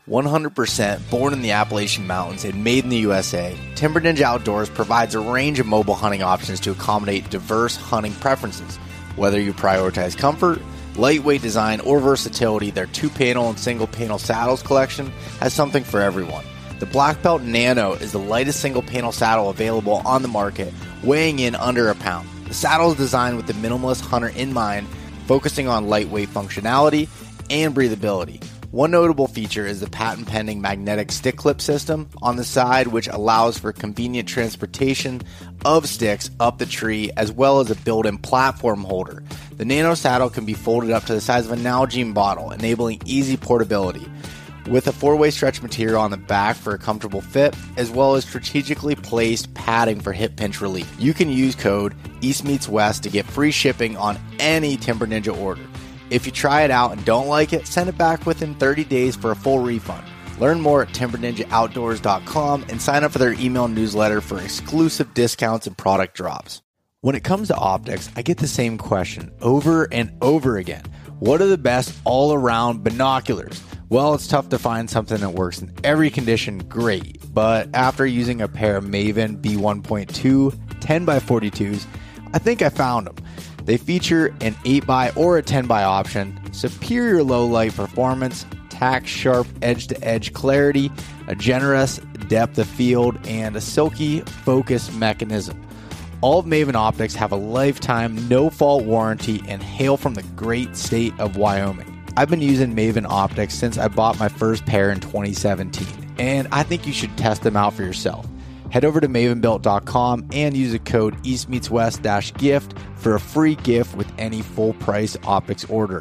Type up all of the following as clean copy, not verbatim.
100% born in the Appalachian Mountains and made in the USA, Timber Ninja Outdoors provides a range of mobile hunting options to accommodate diverse hunting preferences. Whether you prioritize comfort, lightweight design, or versatility, their 2-panel and single-panel saddles collection has something for everyone. The Black Belt Nano is the lightest single-panel saddle available on the market, weighing in under a pound. The saddle is designed with the minimalist hunter in mind, focusing on lightweight functionality and breathability. One notable feature is the patent-pending magnetic stick clip system on the side, which allows for convenient transportation of sticks up the tree, as well as a built-in platform holder. The Nano saddle can be folded up to the size of a Nalgene bottle, enabling easy portability. With a 4-way stretch material on the back for a comfortable fit, as well as strategically placed padding for hip pinch relief. You can use code EastMeetsWest to get free shipping on any Timber Ninja order. If you try it out and don't like it, send it back within 30 days for a full refund. Learn more at timberninjaoutdoors.com and sign up for their email newsletter for exclusive discounts and product drops. When it comes to optics, I get the same question over and over again. What are the best all-around binoculars? Well, it's tough to find something that works in every condition great, but after using a pair of Maven B1.2 10x42s, I think I found them. They feature an 8x or a 10x option, superior low light performance, tack sharp edge-to-edge clarity, a generous depth of field, and a silky focus mechanism. All of Maven optics have a lifetime no-fault warranty and hail from the great state of Wyoming. I've been using Maven optics since I bought my first pair in 2017, and I think you should test them out for yourself. Head over to mavenbuilt.com and use the code EastMeetsWest-gift for a free gift with any full price optics order.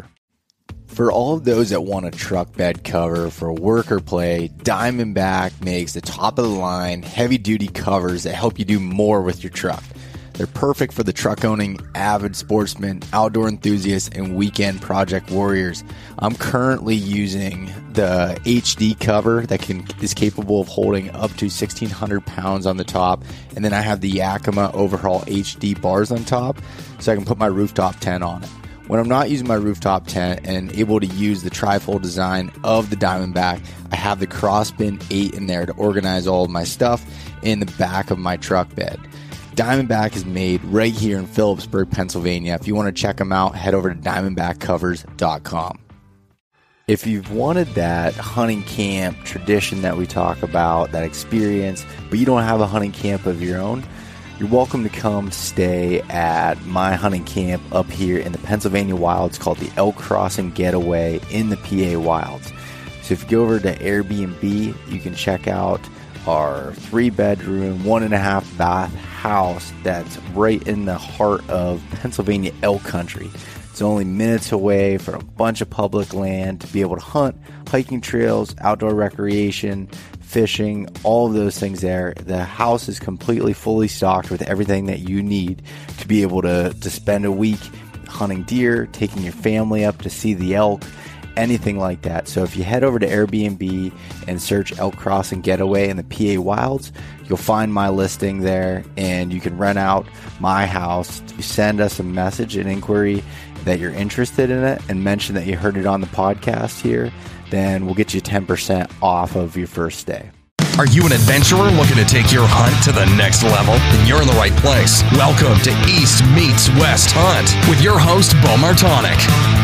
For all of those that want a truck bed cover for work or play, Diamondback makes the top of the line heavy duty covers that help you do more with your truck. They're perfect for the truck-owning avid sportsmen, outdoor enthusiasts, and weekend project warriors. I'm currently using the HD cover that is capable of holding up to 1,600 pounds on the top, and then I have the Yakima Overhaul HD bars on top, so I can put my rooftop tent on it. When I'm not using my rooftop tent and able to use the trifold design of the Diamondback, I have the Crossbin 8 in there to organize all of my stuff in the back of my truck bed. Diamondback is made right here in Phillipsburg, Pennsylvania. If you want to check them out, head over to diamondbackcovers.com. If you've wanted that hunting camp tradition that we talk about, that experience, but you don't have a hunting camp of your own, you're welcome to come stay at my hunting camp up here in the Pennsylvania wilds called the Elk Crossing Getaway in the PA wilds. So if you go over to Airbnb, you can check out our 3-bedroom, 1.5 bath house that's right in the heart of Pennsylvania elk country. It's only minutes away from a bunch of public land to be able to hunt, hiking trails, outdoor recreation, fishing, all of those things there. The house is completely fully stocked with everything that you need to be able to spend a week hunting deer, taking your family up to see the elk, anything like that. So if you head over to Airbnb and search Elk Crossing Getaway in the PA Wilds, you'll find my listing there, and you can rent out my house. You send us a message, an inquiry that you're interested in it, and mention that you heard it on the podcast here, then we'll get you 10% off of your first stay. Are you an adventurer looking to take your hunt to the next level? Then you're in the right place. Welcome to East Meets West Hunt with your host, Bo Martonic.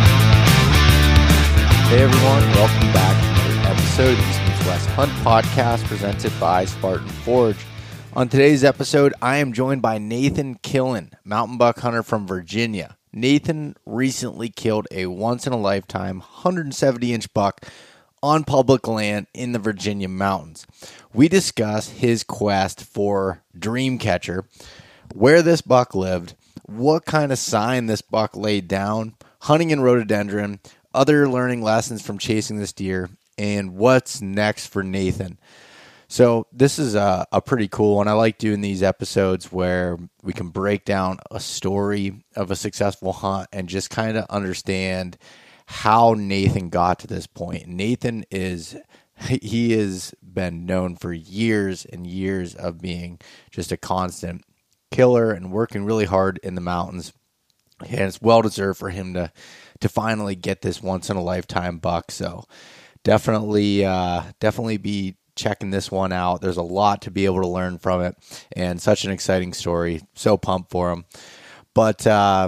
Hey everyone, welcome back to another episode of the East Meets West Hunt podcast presented by Spartan Forge. On today's episode, I am joined by Nathan Killen, mountain buck hunter from Virginia. Nathan recently killed a once-in-a-lifetime 170-inch buck on public land in the Virginia mountains. We discuss his quest for Dreamcatcher, where this buck lived, what kind of sign this buck laid down, hunting in rhododendron, other learning lessons from chasing this deer, and what's next for Nathan. So this is a pretty cool one. I like doing these episodes where we can break down a story of a successful hunt and just kind of understand how Nathan got to this point. Nathan he has been known for years and years of being just a constant killer and working really hard in the mountains. And it's well deserved for him to finally get this once in a lifetime buck. So definitely be checking this one out. There's a lot to be able to learn from it, and such an exciting story. So pumped for him. But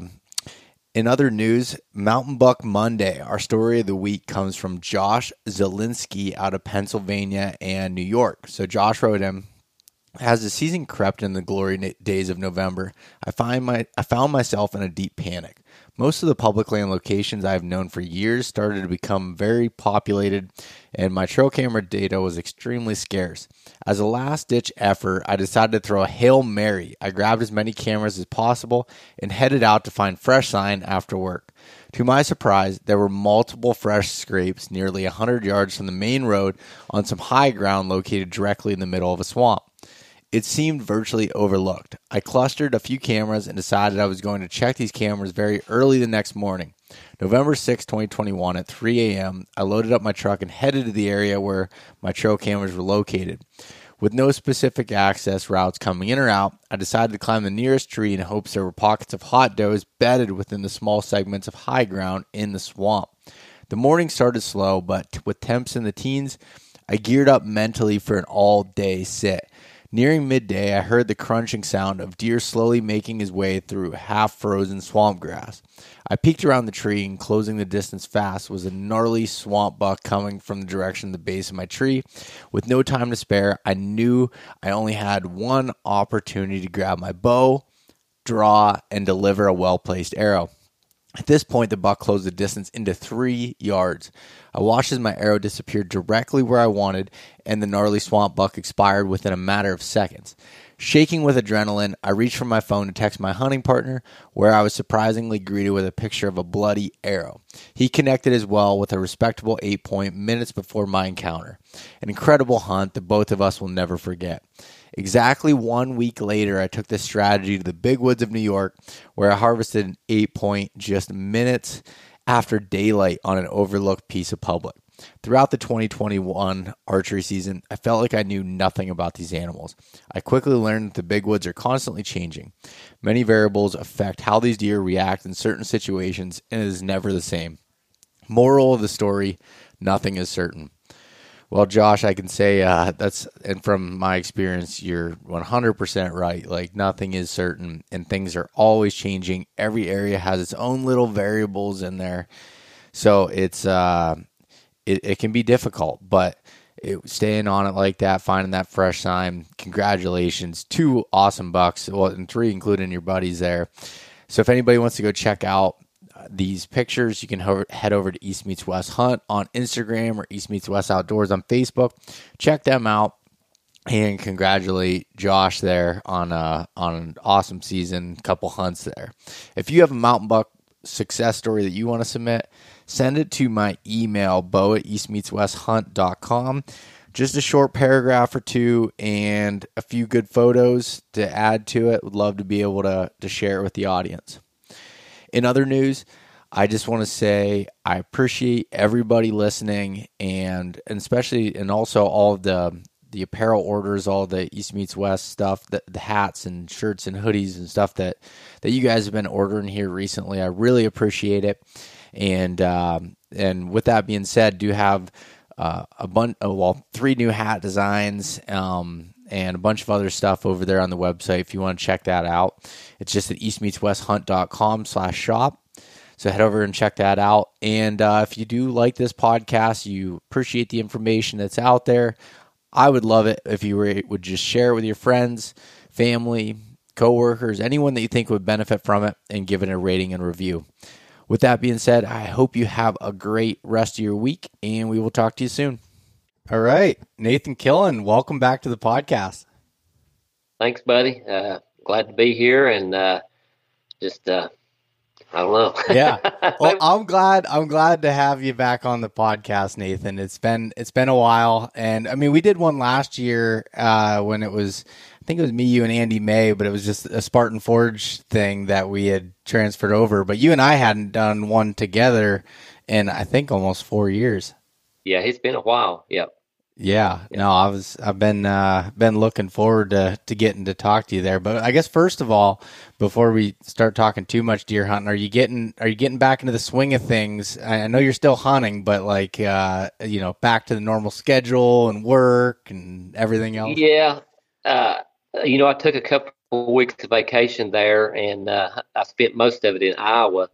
in other news, Mountain Buck Monday, our story of the week comes from Josh Zielinski out of Pennsylvania and New York. So Josh wrote him, as the season crept in the glory days of November, I found myself in a deep panic. Most of the public land locations I have known for years started to become very populated, and my trail camera data was extremely scarce. As a last-ditch effort, I decided to throw a Hail Mary. I grabbed as many cameras as possible and headed out to find fresh sign after work. To my surprise, there were multiple fresh scrapes nearly 100 yards from the main road on some high ground located directly in the middle of a swamp. It seemed virtually overlooked. I clustered a few cameras and decided I was going to check these cameras very early the next morning. November 6, 2021 at 3 a.m., I loaded up my truck and headed to the area where my trail cameras were located. With no specific access routes coming in or out, I decided to climb the nearest tree in hopes there were pockets of hot does bedded within the small segments of high ground in the swamp. The morning started slow, but with temps in the teens, I geared up mentally for an all-day sit. Nearing midday, I heard the crunching sound of deer slowly making his way through half-frozen swamp grass. I peeked around the tree, and closing the distance fast was a gnarly swamp buck coming from the direction of the base of my tree. With no time to spare, I knew I only had one opportunity to grab my bow, draw, and deliver a well-placed arrow. At this point, the buck closed the distance into 3 yards. I watched as my arrow disappeared directly where I wanted, and the gnarly swamp buck expired within a matter of seconds. Shaking with adrenaline, I reached for my phone to text my hunting partner, where I was surprisingly greeted with a picture of a bloody arrow. He connected as well with a respectable 8-point minutes before my encounter. An incredible hunt that both of us will never forget. Exactly 1 week later, I took this strategy to the big woods of New York, where I harvested an 8-point just minutes after daylight on an overlooked piece of public. Throughout the 2021 archery season, I felt like I knew nothing about these animals. I quickly learned that the big woods are constantly changing. Many variables affect how these deer react in certain situations, and it is never the same. Moral of the story, nothing is certain. Well, Josh, I can say and from my experience, you're 100% right. Like, nothing is certain, and things are always changing. Every area has its own little variables in there, so it's it can be difficult. But staying on it like that, finding that fresh sign, congratulations! 2 awesome bucks, well, and 3 including your buddies there. So if anybody wants to go check out these pictures, you can head over to East Meets West Hunt on Instagram or East Meets West Outdoors on Facebook. Check them out and congratulate Josh there on an awesome season, couple hunts there. If you have a mountain buck success story that you want to submit, send it to my email, bo@eastmeetswesthunt.com. Just a short paragraph or 2 and a few good photos to add to it. Would love to be able to share it with the audience. In other news, I just want to say I appreciate everybody listening, and especially, and also all of the apparel orders, all the East Meets West stuff, the hats and shirts and hoodies and stuff that you guys have been ordering here recently. I really appreciate it. And with that being said, do have 3 new hat designs, and a bunch of other stuff over there on the website if you want to check that out. It's just at eastmeetswesthunt.com/shop. So head over and check that out. And if you do like this podcast, you appreciate the information that's out there, I would love it if you would just share it with your friends, family, coworkers, anyone that you think would benefit from it, and give it a rating and review. With that being said, I hope you have a great rest of your week, and we will talk to you soon. All right, Nathan Killen, welcome back to the podcast. Thanks, buddy. Glad to be here, and I don't know. Yeah, well, I'm glad to have you back on the podcast, Nathan. It's been a while, and I mean, we did one last year when it was, I think it was me, you, and Andy May, but it was just a Spartan Forge thing that we had transferred over. But you and I hadn't done one together in, I think, almost 4 years. Yeah, it's been a while. Yep. Yeah, no, I've been looking forward to getting to talk to you there. But I guess first of all, before we start talking too much deer hunting, are you getting back into the swing of things? I know you're still hunting, but like back to the normal schedule and work and everything else. Yeah. Uh, I took a couple of weeks of vacation there, and I spent most of it in Iowa,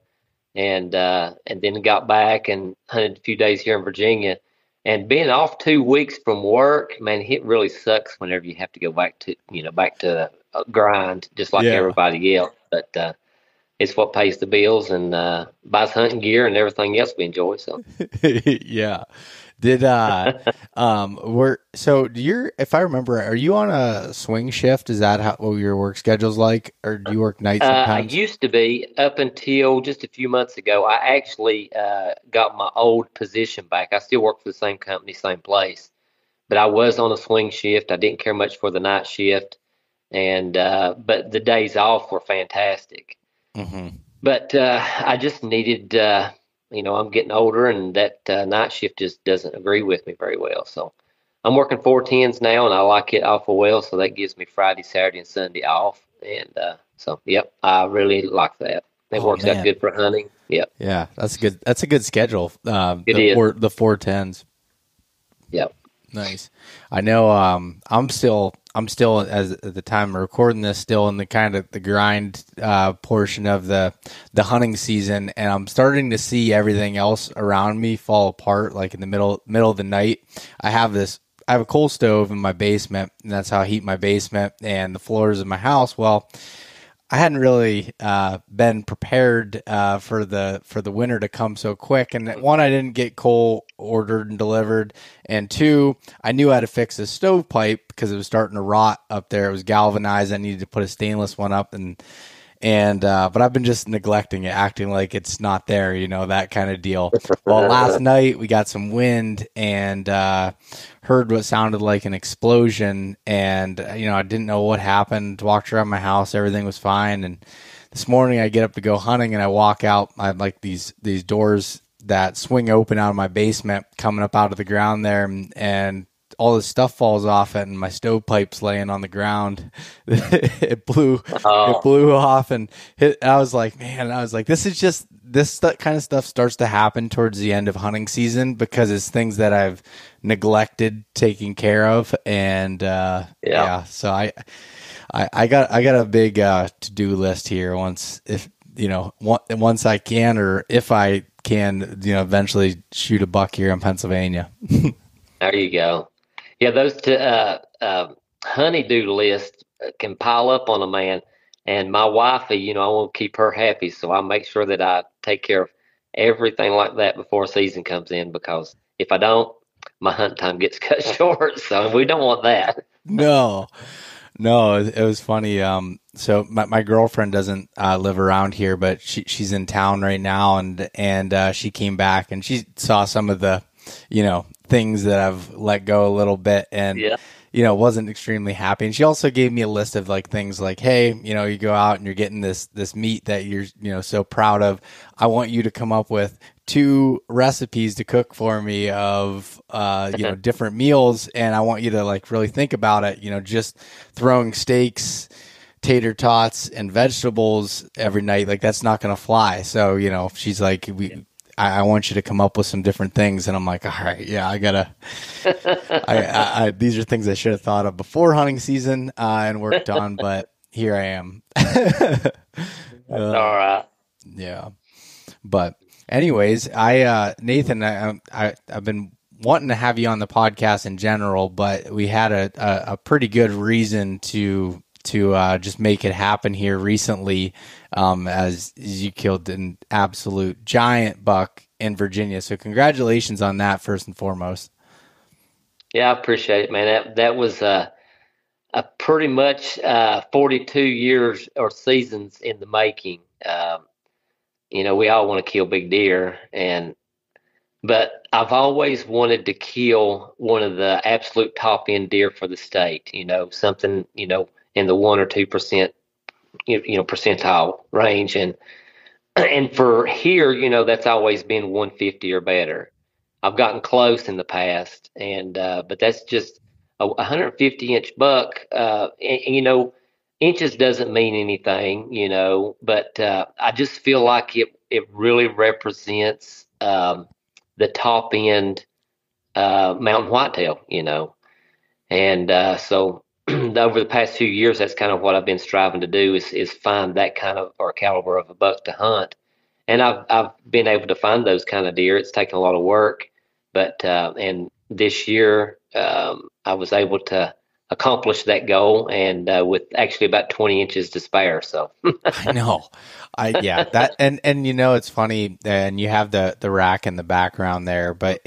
and then got back and hunted a few days here in Virginia. And being off 2 weeks from work, man, it really sucks whenever you have to go back to grind just like Yeah. everybody else. But it's what pays the bills and buys hunting gear and everything else we enjoy. So Yeah. Did were so do you if I remember, are you on a swing shift? Is that how what your work schedule's like? Or do you work nights I sometimes? used to be up until just a few months ago. I actually got my old position back. I still work for the same company, same place, but I was on a swing shift. I didn't care much for the night shift, and but the days off were fantastic. Hmm. But I just needed, I'm getting older, and that night shift just doesn't agree with me very well. So I'm working 410s now, and I like it awful well. So that gives me Friday, Saturday, and Sunday off. And so, yep, I really like that. It Oh works out man. good for hunting. Yep, Yeah, that's good. That's a good schedule. it is. The 410s. Yep. Nice. I know. I'm still as at the time of recording this, still in the kind of the grind portion of the hunting season, and I'm starting to see everything else around me fall apart. Like in the middle of the night, I have a coal stove in my basement, and that's how I heat my basement and the floors of my house. Well, I hadn't really been prepared for the winter to come so quick. And one, I didn't get coal ordered and delivered, and two, I knew how to fix the stovepipe because it was starting to rot up there. It was galvanized. I needed to put a stainless one up, and but I've been just neglecting it, acting like it's not there, that kind of deal. Well, last night we got some wind and heard what sounded like an explosion, and I didn't know what happened. Walked around my house, everything was fine, and this morning I get up to go hunting, and I walk out. I have like these doors that swing open out of my basement, coming up out of the ground there, and all this stuff falls off it, and my stovepipe's laying on the ground. it blew it Oh, blew off and hit. I was like, man, this kind of stuff starts to happen towards the end of hunting season because it's things that I've neglected taking care of. And yeah. yeah, so I got a big to-do list here once I can, or if I can, eventually shoot a buck here in Pennsylvania. There you go. Yeah, those honeydew lists can pile up on a man. And my wifey, I want to keep her happy, so I make sure that I take care of everything like that before season comes in. Because if I don't, my hunt time gets cut short. So we don't want that. No, no, it was funny. So my girlfriend doesn't live around here, but she's in town right now, and she came back and she saw some of the, things that I've let go a little bit, and Yeah. wasn't extremely happy. And she also gave me a list of like things like, hey, you go out and you're getting this meat that you're so proud of. I want you to come up with 2 recipes to cook for me of different meals, and I want you to like really think about it. Just throwing steaks, tater tots, and vegetables every night, like that's not gonna fly. So she's like, I want you to come up with some different things, and I'm like, all right, yeah, I gotta. These are things I should have thought of before hunting season and worked on, but here I am. All Uh, right. yeah, but anyways, Nathan, I've been wanting to have you on the podcast in general, but we had a pretty good reason to just make it happen here recently, as you killed an absolute giant buck in Virginia. So congratulations on that, first and foremost. Yeah, I appreciate it, man. That was a pretty much 42 years or seasons in the making. We all want to kill big deer, but I've always wanted to kill one of the absolute top end deer for the state. Something in the 1 or 2% percentile range, and for here, that's always been 150 or better. I've gotten close in the past, and but that's just a 150-inch buck. And, inches doesn't mean anything, but I just feel like it really represents the top end mountain whitetail. And so over the past few years, that's kind of what I've been striving to do is find that kind of or caliber of a buck to hunt. And I've been able to find those kind of deer. It's taken a lot of work, but and this year I was able to accomplish that goal, and with actually about 20 inches to spare. So I know. Yeah, that and it's funny, and you have the rack in the background there, but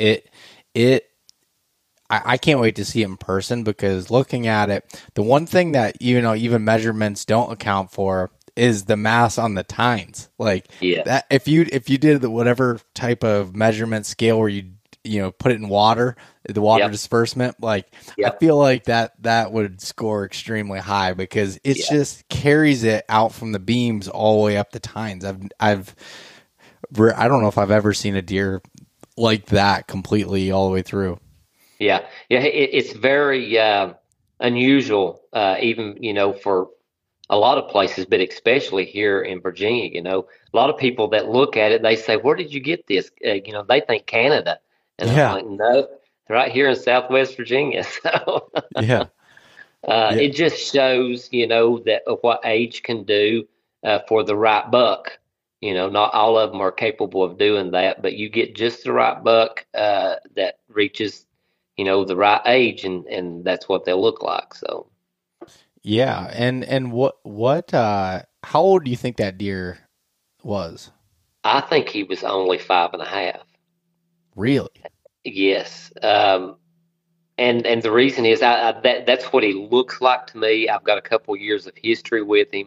I can't wait to see it in person, because looking at it, the one thing that even measurements don't account for is the mass on the tines. Like that, if you did whatever type of measurement scale where you put it in water, the water disbursement, I feel like that would score extremely high, because it just carries it out from the beams all the way up the tines. I don't know if I've ever seen a deer like that completely all the way through. Yeah. It's very unusual, even for a lot of places, but especially here in Virginia. A lot of people that look at it, they say, "Where did you get this?" They think Canada, and I'm like, "No, right here in Southwest Virginia." So it just shows, that what age can do for the right buck. Not all of them are capable of doing that, but you get just the right buck that reaches the right age, and that's what they look like. So yeah. And what how old do you think that deer was? I think he was only 5.5. Really? Yes. And the reason is that's what he looks like to me. I've got a couple years of history with him.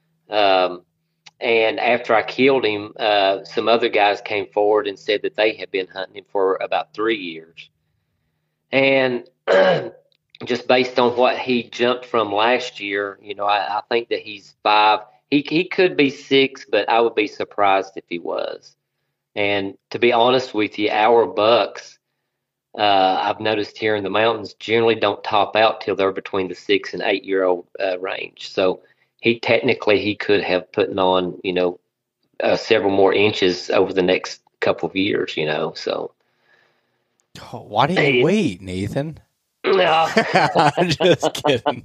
And after I killed him, some other guys came forward and said that they had been hunting him for about 3 years. And just based on what he jumped from last year, I think that he's 5. He could be 6, but I would be surprised if he was. And to be honest with you, our bucks, I've noticed here in the mountains, generally don't top out till they're between the 6 and 8-year-old range. So he could have put on, several more inches over the next couple of years, So. Why didn't you wait, Nathan? No. I'm just kidding.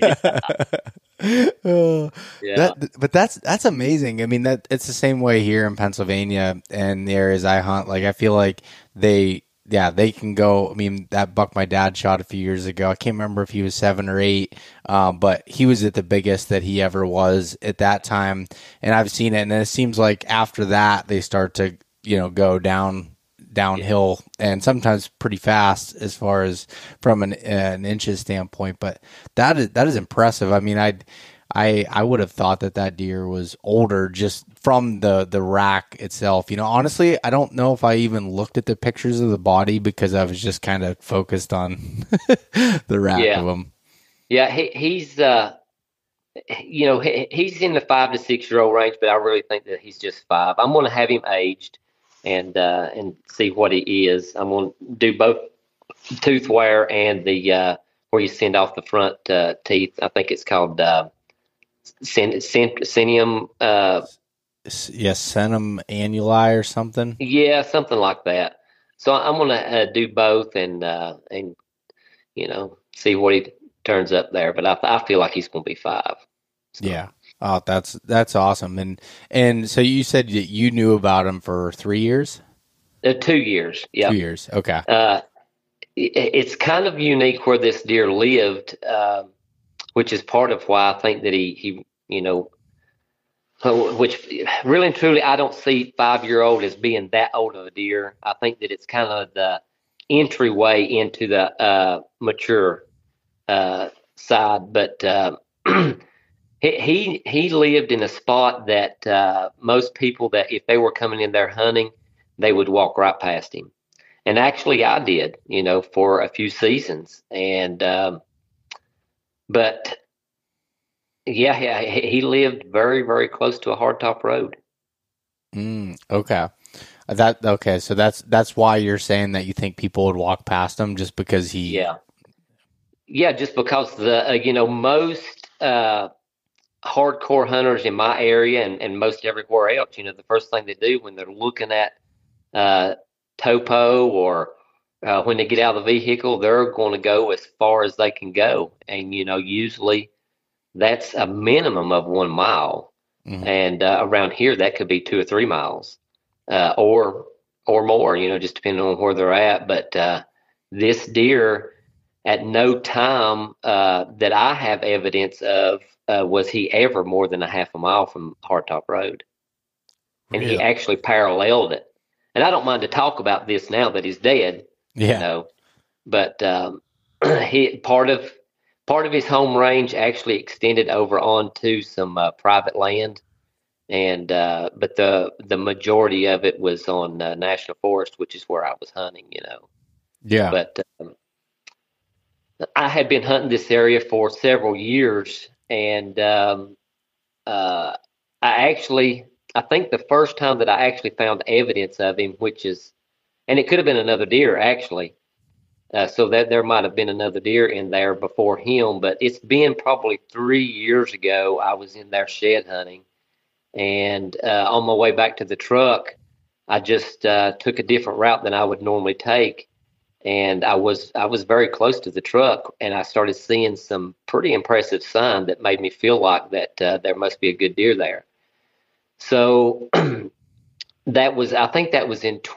But that's amazing. I mean, that it's the same way here in Pennsylvania and the areas I hunt. I feel like they can go. I mean, that buck my dad shot a few years ago, I can't remember if he was 7 or 8, but he was at the biggest that he ever was at that time. And I've seen it, and it seems like after that they start to go downhill, and sometimes pretty fast as far as from an inches standpoint. But that is impressive. I mean, I would have thought that deer was older just from the rack itself. Honestly, I don't know if I even looked at the pictures of the body, because I was just kind of focused on the rack of him. Yeah, he's he's in the 5 to 6-year-old range, but I really think that he's just 5. I'm going to have him aged and see what he is. I'm going to do both tooth wear and the where you send off the front teeth. I think it's called Centium. Centum annuli or something. Yeah, something like that. So I'm going to do both and see what he turns up there. But I feel like he's going to be 5. So. Yeah. Oh, that's awesome. And so you said that you knew about him for 3 years? 2 years. Yeah. 2 years. Okay. It's kind of unique where this deer lived, which is part of why I think that he which really and truly, I don't see 5-year-old as being that old of a deer. I think that it's kind of the entryway into the mature side. But he lived in a spot that most people, that if they were coming in there hunting, they would walk right past him. And actually I did, for a few seasons. And but yeah, he lived very, very close to a hardtop road. Okay. That okay? So that's why you're saying that you think people would walk past him just because he. Yeah, just because most hardcore hunters in my area and most everywhere else, the first thing they do when they're looking at topo or when they get out of the vehicle, they're going to go as far as they can go, and usually that's a minimum of 1 mile, and around here that could be 2 or 3 miles, or more, just depending on where they're at. But this deer, at no time that I have evidence of, was he ever more than a half a mile from Hardtop Road. And he actually paralleled it. And I don't mind to talk about this now that he's dead, but he part of his home range actually extended over onto some private land, and but the majority of it was on National Forest, which is where I was hunting. Yeah. But I had been hunting this area for several years, and I think the first time that I actually found evidence of him, and it could have been another deer actually, so that there might have been another deer in there before him, but it's been probably 3 years ago. I was in there shed hunting, and on my way back to the truck, I just took a different route than I would normally take. And I was very close to the truck, and I started seeing some pretty impressive sign that made me feel like that there must be a good deer there. So I think that was in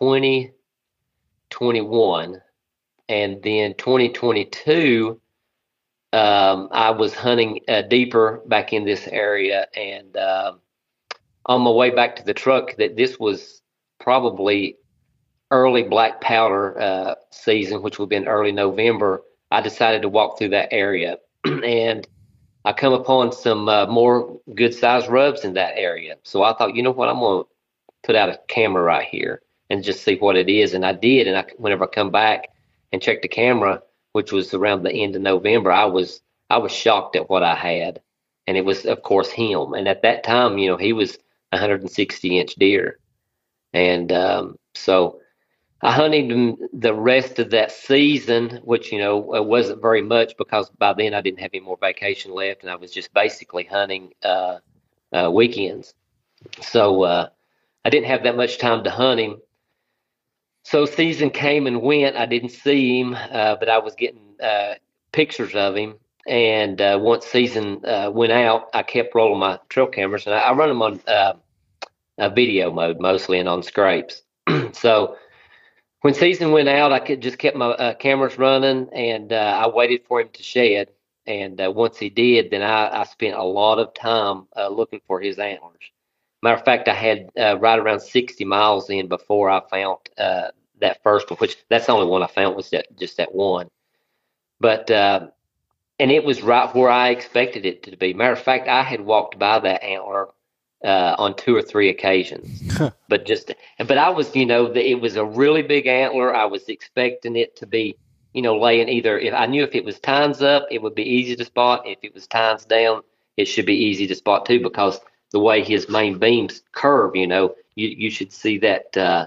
2021, and then 2022, I was hunting deeper back in this area, and on my way back to the truck, that this was probably early black powder season, which would be in early November. I decided to walk through that area, and I come upon some more good sized rubs in that area. So I thought, you know what, I'm going to put out a camera right here and just see what it is. And I did. And whenever I come back and check the camera, which was around the end of November, I was shocked at what I had. And it was, of course, him. And at that time, he was 160-inch deer. And so I hunted him the rest of that season, which, it wasn't very much because by then I didn't have any more vacation left, and I was just basically hunting weekends. So I didn't have that much time to hunt him. So season came and went. I didn't see him, but I was getting pictures of him. And once season went out, I kept rolling my trail cameras, and I run them on video mode mostly and on scrapes. So when season went out, I just kept my cameras running, and I waited for him to shed. And once he did, then I spent a lot of time looking for his antlers. Matter of fact, I had right around 60 miles in before I found that first one, which that's the only one I found, was just that one. But and it was right where I expected it to be. Matter of fact, I had walked by that antler on 2 or 3 occasions, but I was, it was a really big antler. I was expecting it to be, laying either, if I knew if it was tines up, it would be easy to spot. If it was tines down, it should be easy to spot too, because the way his main beams curve, you should see that, the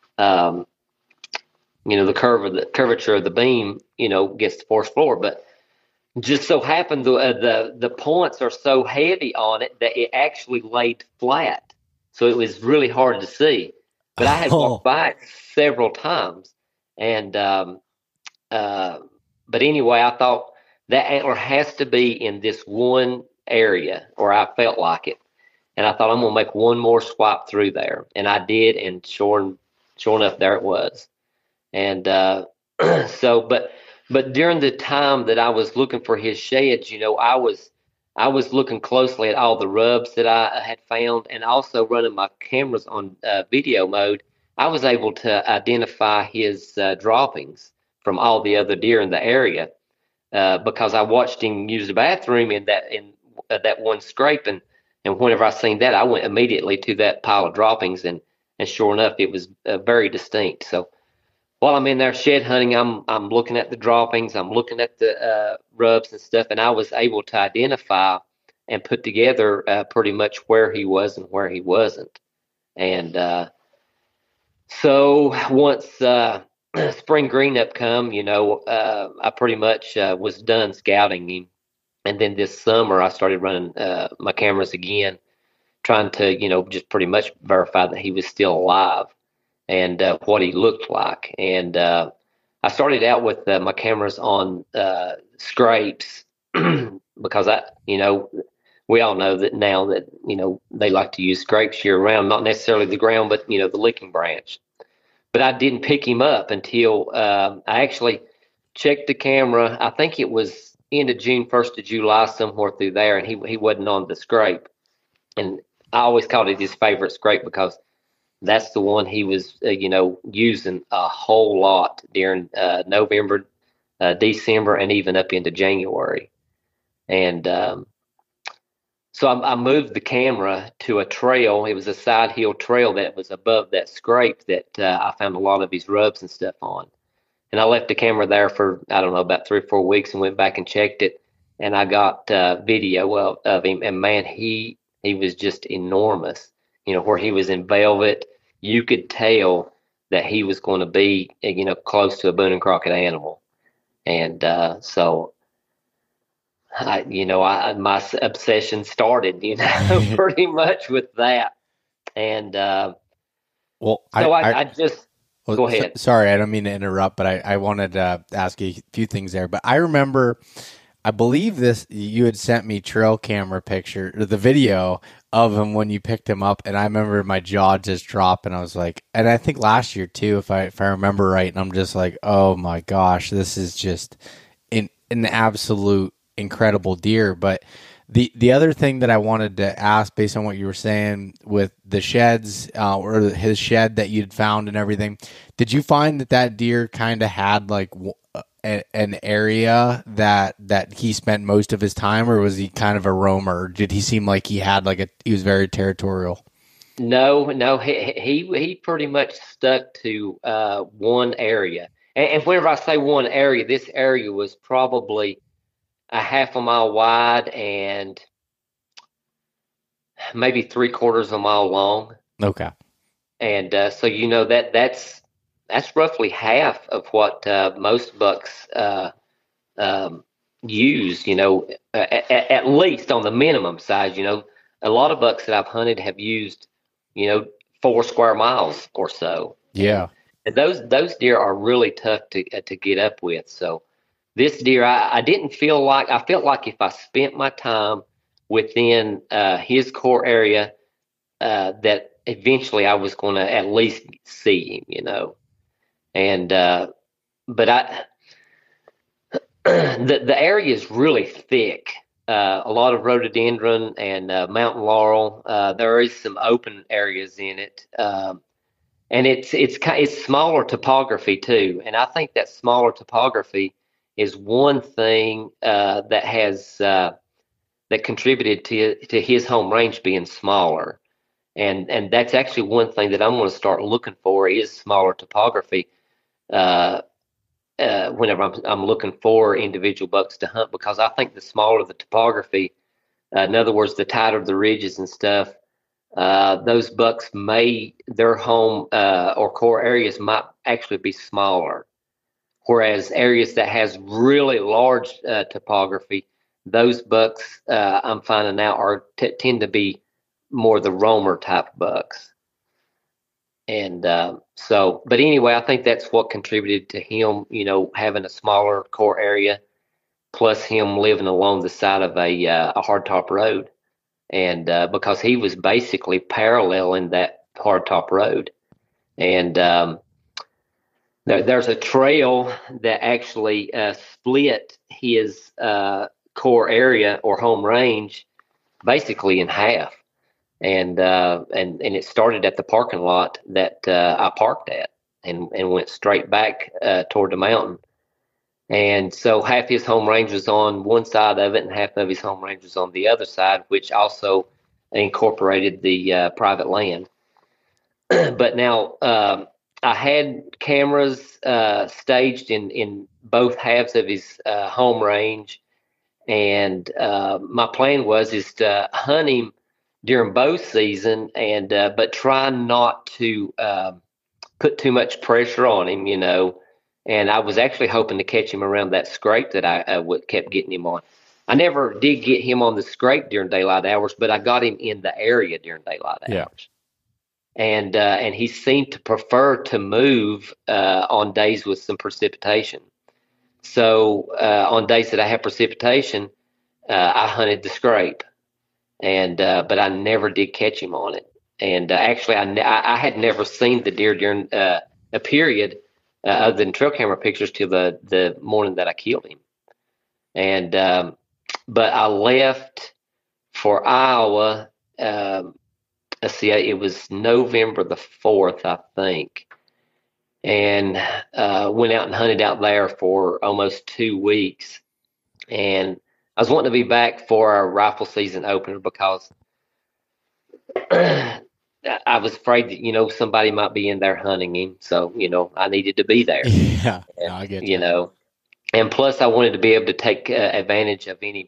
curvature of the beam, gets the forest floor. But just so happened the points are so heavy on it that it actually laid flat, so it was really hard to see. But I had walked by it several times, and but anyway, I thought that antler has to be in this one area, or I felt like it, and I thought I'm gonna make one more swipe through there, and I did, and sure enough, there it was, and so But during the time that I was looking for his sheds, I was looking closely at all the rubs that I had found, and also running my cameras on video mode. I was able to identify his droppings from all the other deer in the area because I watched him use the bathroom in that one scrape, and whenever I seen that, I went immediately to that pile of droppings, and sure enough, it was very distinct. So while I'm in there shed hunting, I'm looking at the droppings, I'm looking at the rubs and stuff, and I was able to identify and put together pretty much where he was and where he wasn't. And So once spring green up come, I pretty much was done scouting him. And then this summer, I started running my cameras again, trying to, just pretty much verify that he was still alive and what he looked like. And I started out with my cameras on scrapes because we all know that now that, they like to use scrapes year round, not necessarily the ground, but, the licking branch. But I didn't pick him up until I actually checked the camera. I think it was end of June, 1st of July, somewhere through there, and he wasn't on the scrape. And I always called it his favorite scrape because that's the one he was, using a whole lot during November, December, and even up into January. And so I moved the camera to a trail. It was a side hill trail that was above that scrape that I found a lot of his rubs and stuff on. And I left the camera there for, I don't know, about 3 or 4 weeks and went back and checked it. And I got video of him. And man, he was just enormous. Where he was in velvet, you could tell that he was going to be, close to a Boone and Crockett animal. And so my obsession started, pretty much with that. And Well, I just go ahead. Sorry, I don't mean to interrupt, but I wanted to ask you a few things there. But I remember, I believe you had sent me trail camera picture, or the video of him when you picked him up, and I remember my jaw just dropped, and I was like, and I think last year too, if I remember right, and I'm just like, oh my gosh, this is just an absolute incredible deer. But the other thing that I wanted to ask, based on what you were saying with the sheds, or his shed that you'd found and everything, did you find that deer kind of had like an area that he spent most of his time, or was he kind of a roamer? Did he seem like he had he was very territorial? No, he pretty much stuck to one area. And whenever I say one area, this area was probably a half a mile wide and maybe 3/4 of a mile long. Okay. And so that's roughly half of what most bucks use. At least on the minimum size. A lot of bucks that I've hunted have used 4 square miles or so. Yeah. And those deer are really tough to get up with. So this deer, I didn't feel like, I felt like if I spent my time within his core area, that eventually I was going to at least see him, and but the area is really thick. A lot of rhododendron and mountain laurel. There is some open areas in it, and it's smaller topography too. And I think that smaller topography is one thing that has that contributed to his home range being smaller. And that's actually one thing that I'm going to start looking for is smaller topography whenever I'm looking for individual bucks to hunt, because I think the smaller the topography, in other words, the tighter the ridges and stuff, those bucks their home or core areas might actually be smaller. Whereas areas that has really large topography, those bucks I'm finding out tend to be more the roamer type bucks. And but anyway, I think that's what contributed to him, having a smaller core area, plus him living along the side of a hardtop road. And because he was basically paralleling that hardtop road. And there's a trail that actually split his core area or home range basically in half. And it started at the parking lot that I parked at and went straight back toward the mountain. And so half his home range was on one side of it and half of his home range was on the other side, which also incorporated the private land. But now I had cameras staged in both halves of his home range. And my plan is to hunt him during bow season, and but try not to put too much pressure on him, and I was actually hoping to catch him around that scrape that I kept getting him on. I never did get him on the scrape during daylight hours, but I got him in the area during daylight hours. And he seemed to prefer to move on days with some precipitation. So on days that I have precipitation, I hunted the scrape, but I never did catch him on it. And actually, I had never seen the deer during a period other than trail camera pictures till the morning that I killed him. And but I left for Iowa. Let's see, it was November the 4th, I think, and went out and hunted out there for almost 2 weeks. And I was wanting to be back for our rifle season opener because I was afraid that, somebody might be in there hunting him. So, I needed to be there. Yeah, and, I get you. And plus I wanted to be able to take advantage of any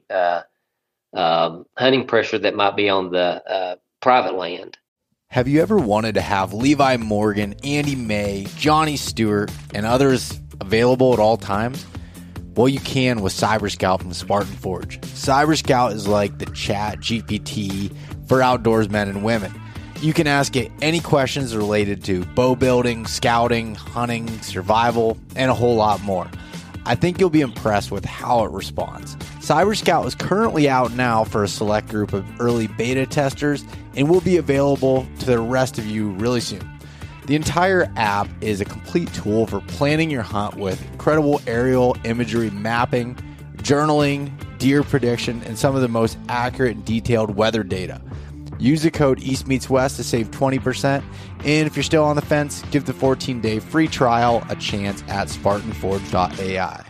hunting pressure that might be on the private land. Have you ever wanted to have Levi Morgan, Andy May, Johnny Stewart, and others available at all times? Well, you can with Cyber Scout from Spartan Forge. Cyber Scout is like the Chat GPT for outdoorsmen and women. You can ask it any questions related to bow building, scouting, hunting, survival, and a whole lot more. I think you'll be impressed with how it responds. Cyber Scout is currently out now for a select group of early beta testers and will be available to the rest of you really soon. The entire app is a complete tool for planning your hunt with incredible aerial imagery mapping, journaling, deer prediction, and some of the most accurate and detailed weather data. Use the code EastMeetsWest to save 20%. And if you're still on the fence, give the 14-day free trial a chance at SpartanForge.ai.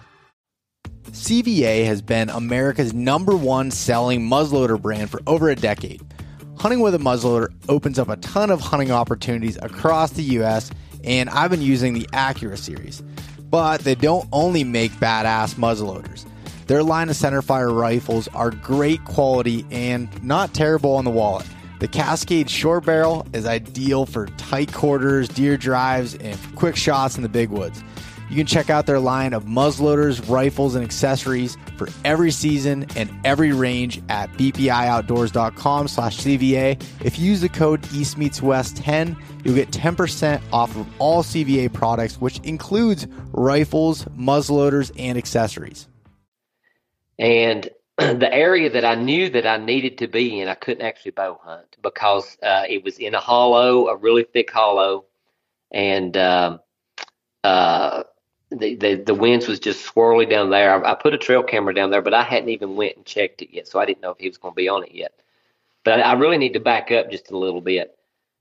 CVA has been America's #1 selling muzzleloader brand for over a decade. Hunting with a muzzleloader opens up a ton of hunting opportunities across the U.S., and I've been using the Accura series. But they don't only make badass muzzleloaders. Their line of centerfire rifles are great quality and not terrible on the wallet. The Cascade Short Barrel is ideal for tight quarters, deer drives, and quick shots in the big woods. You can check out their line of muzzleloaders, rifles, and accessories for every season and every range at bpioutdoors.com/CVA. If you use the code EastMeetsWest10, you'll get 10% off of all CVA products, which includes rifles, muzzleloaders, and accessories. And the area that I knew that I needed to be in, I couldn't actually bow hunt because it was in a hollow, a really thick hollow, and the winds was just swirly down there. I put a trail camera down there, but I hadn't even went and checked it yet, so I didn't know if he was going to be on it yet. But I really need to back up just a little bit.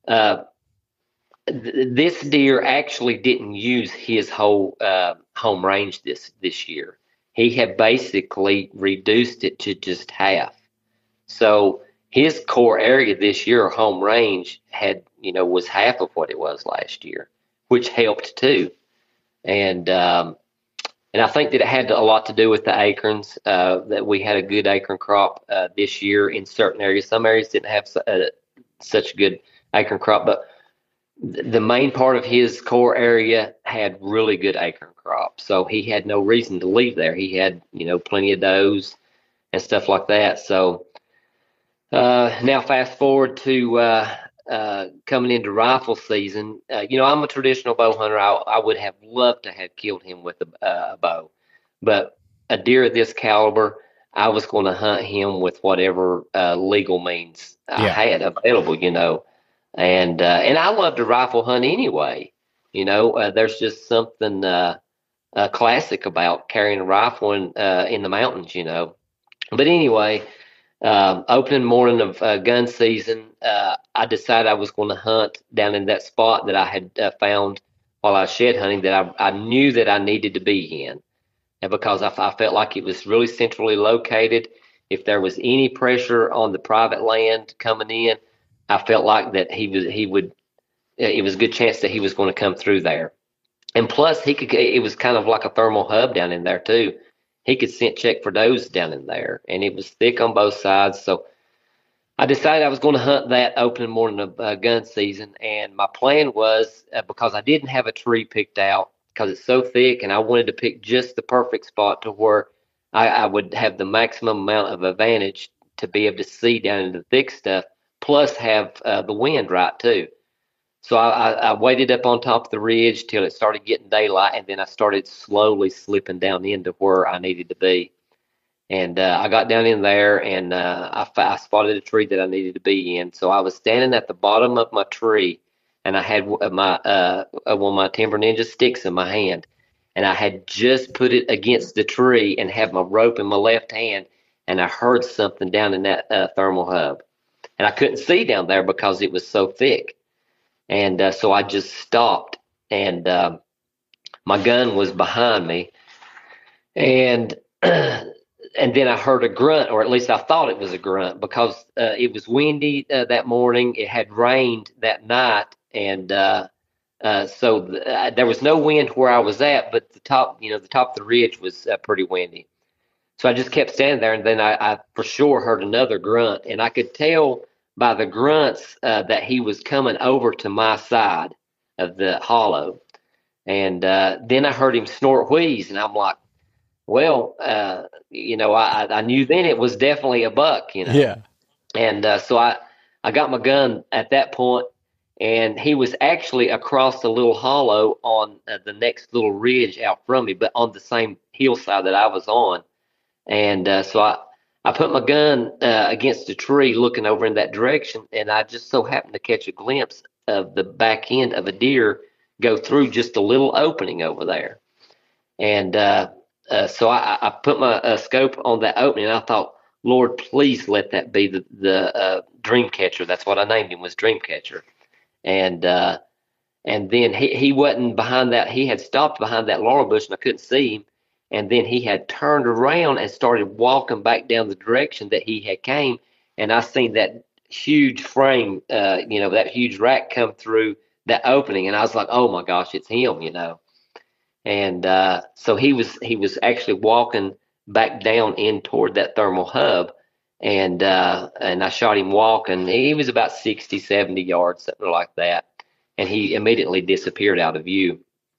This deer actually didn't use his whole home range this year. He had basically reduced it to just half. So his core area this year, home range, was half of what it was last year, which helped too. And I think that it had a lot to do with the acorns, that we had a good acorn crop this year in certain areas. Some areas didn't have such a good acorn crop, but the main part of his core area had really good acorn crop. So he had no reason to leave there. He had, plenty of does and stuff like that. So now fast forward to coming into rifle season. I'm a traditional bow hunter. I would have loved to have killed him with a bow, but a deer of this caliber, I was going to hunt him with whatever legal means I had available, And I love to rifle hunt anyway. There's just something classic about carrying a rifle in the mountains, But anyway, opening morning of gun season, I decided I was going to hunt down in that spot that I had found while I was shed hunting that I knew that I needed to be in. And because I felt like it was really centrally located. If there was any pressure on the private land coming in, I felt like that it was a good chance that he was going to come through there. And plus it was kind of like a thermal hub down in there too. He could scent check for does down in there, and it was thick on both sides. So I decided I was going to hunt that opening morning of gun season, and my plan was because I didn't have a tree picked out because it's so thick, and I wanted to pick just the perfect spot to where I would have the maximum amount of advantage to be able to see down into the thick stuff, plus have the wind right too. So I waited up on top of the ridge till it started getting daylight, and then I started slowly slipping down into where I needed to be. And I got down in there, and I spotted a tree that I needed to be in. So I was standing at the bottom of my tree, and I had one of my Timber Ninja sticks in my hand, and I had just put it against the tree and had my rope in my left hand, and I heard something down in that thermal hub, and I couldn't see down there because it was so thick. And so I just stopped, and my gun was behind me, and and then I heard a grunt, or at least I thought it was a grunt, because it was windy that morning. It had rained that night, and there was no wind where I was at, but the top of the ridge was pretty windy. So I just kept standing there, and then I for sure heard another grunt, and I could tell by the grunts that he was coming over to my side of the hollow. And then I heard him snort wheeze, and I'm like, well, I knew then it was definitely a buck, Yeah. And so I got my gun at that point, and he was actually across the little hollow on the next little ridge out from me, but on the same hillside that I was on. And so I put my gun against a tree looking over in that direction, and I just so happened to catch a glimpse of the back end of a deer go through just a little opening over there. And so I put my scope on that opening, and I thought, Lord, please let that be the dream catcher. That's what I named him, was dream catcher. And then he wasn't behind that. He had stopped behind that laurel bush, and I couldn't see him. And then he had turned around and started walking back down the direction that he had came. And I seen that huge frame, that huge rack come through that opening. And I was like, oh my gosh, it's him. And so he was actually walking back down in toward that thermal hub. And I shot him walking. He was about 60, 70 yards, something like that. And he immediately disappeared out of view.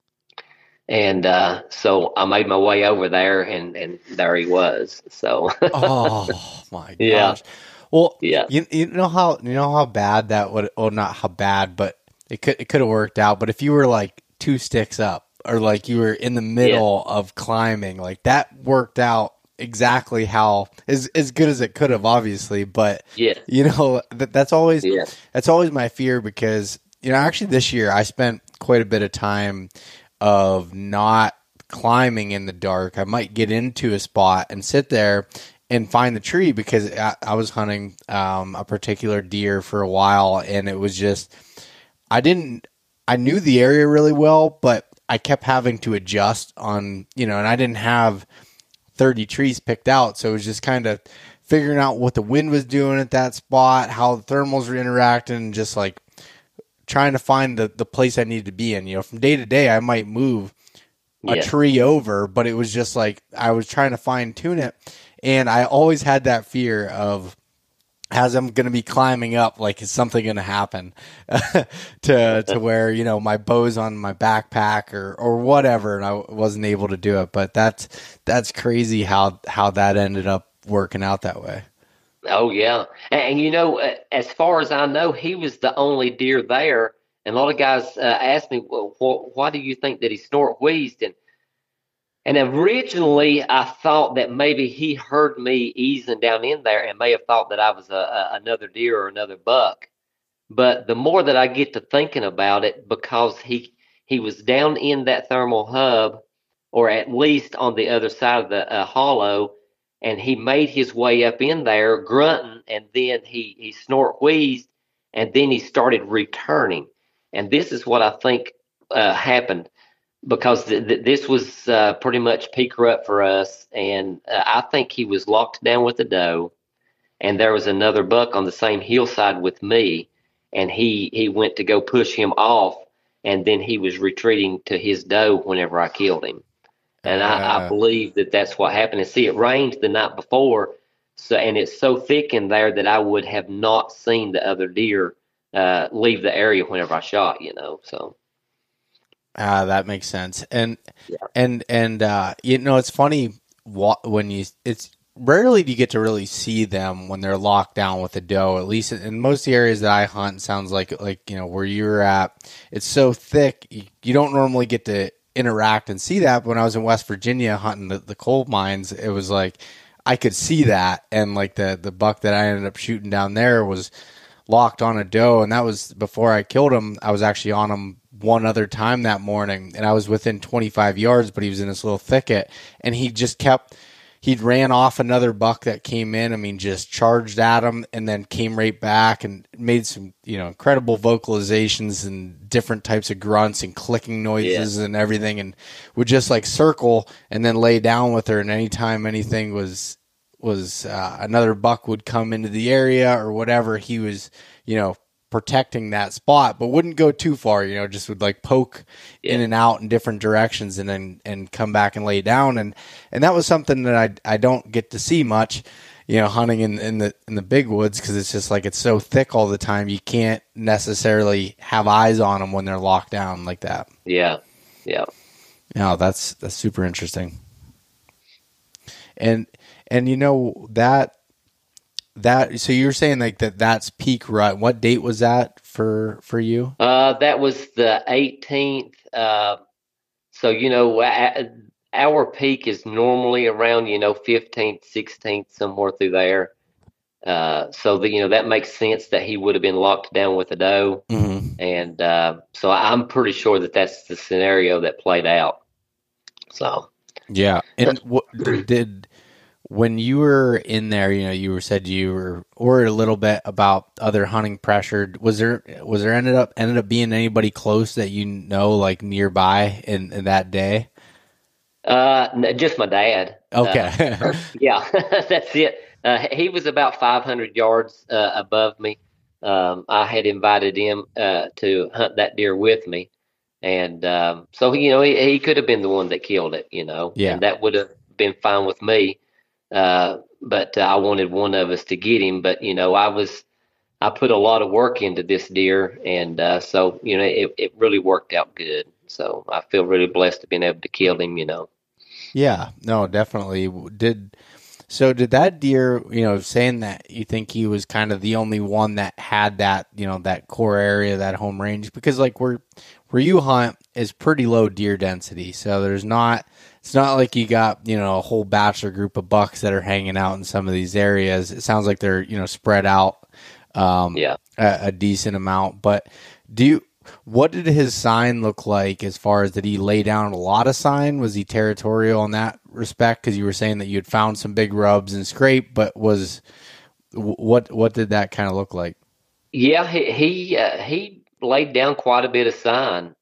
And so I made my way over there, and there he was. So Oh my gosh. Yeah. Well, Yeah. you know how bad that would, well, not how bad, but it could have worked out. But if you were like 2 sticks up, or like you were in the middle of climbing, like that worked out exactly how as good as it could have, obviously. But Yeah. that's always Yeah. that's always my fear, because actually this year I spent quite a bit of time of not climbing in the dark. I might get into a spot and sit there and find the tree, because I was hunting a particular deer for a while, and it was just I knew the area really well, but I kept having to adjust on, and I didn't have 30 trees picked out, so it was just kind of figuring out what the wind was doing at that spot, how the thermals were interacting, and just like trying to find the place I needed to be in. From day to day, I might move a tree over, but it was just like I was trying to fine tune it. And I always had that fear of, as I'm going to be climbing up, like, is something going to happen to where, my bow's on my backpack or whatever, and I wasn't able to do it. But that's crazy how that ended up working out that way. Oh yeah. And as far as I know, he was the only deer there. And a lot of guys asked me, well, why do you think that he snort wheezed? And originally I thought that maybe he heard me easing down in there and may have thought that I was another deer or another buck. But the more that I get to thinking about it, because he was down in that thermal hub, or at least on the other side of the hollow, and he made his way up in there grunting, and then he snort wheezed, and then he started returning. And this is what I think happened, because this was pretty much peak rut for us, and I think he was locked down with a doe, and there was another buck on the same hillside with me, and he went to go push him off, and then he was retreating to his doe whenever I killed him. And I believe that that's what happened. And see, it rained the night before, So, and it's so thick in there that I would have not seen the other deer leave the area whenever I shot, so. That makes sense. And, Yeah. it's funny when it's rarely do you get to really see them when they're locked down with a doe, at least in most of the areas that I hunt. Sounds like, where you're at, it's so thick. You don't normally get to interact and see that. But when I was in West Virginia hunting the coal mines, it was like, I could see that. And like the buck that I ended up shooting down there was locked on a doe. And that was before I killed him. I was actually on him one other time that morning, and I was within 25 yards, but he was in this little thicket, and he ran off another buck that came in. I mean, just charged at him and then came right back and made some, incredible vocalizations and different types of grunts and clicking noises and everything, and would just like circle and then lay down with her. And anytime anything was another buck would come into the area or whatever, he was, protecting that spot, but wouldn't go too far, just would like poke in and out in different directions and then come back and lay down. And that was something that I don't get to see much, hunting in the big woods, because it's just like, it's so thick all the time. You can't necessarily have eyes on them when they're locked down like that. Yeah. Yeah. No, that's super interesting. And that so you're saying like that's peak rut. What date was that for you? That was the 18th. So our peak is normally around 15th, 16th, somewhere through there. So that makes sense that he would have been locked down with a doe. Mm-hmm. And so I'm pretty sure that that's the scenario that played out. So yeah. And what did? When you were in there, you said you were worried a little bit about other hunting pressure. Was there ended up being anybody close that like nearby in that day? Just my dad. Okay. Yeah, that's it. He was about 500 yards above me. I had invited him to hunt that deer with me, and so he could have been the one that killed it. Yeah. And that would have been fine with me. But I wanted one of us to get him. But I put a lot of work into this deer, and so it really worked out good. So I feel really blessed to being able to kill him. Yeah, no, definitely. Did that deer, saying that you think he was kind of the only one that had that, that core area, that home range, because like where you hunt is pretty low deer density, so it's not like you got, a whole bachelor group of bucks that are hanging out in some of these areas. It sounds like they're, spread out a decent amount. But what did his sign look like as far as, did he lay down a lot of sign? Was he territorial in that respect? Because you were saying that you had found some big rubs and scrape, but what did that kind of look like? Yeah, he laid down quite a bit of sign.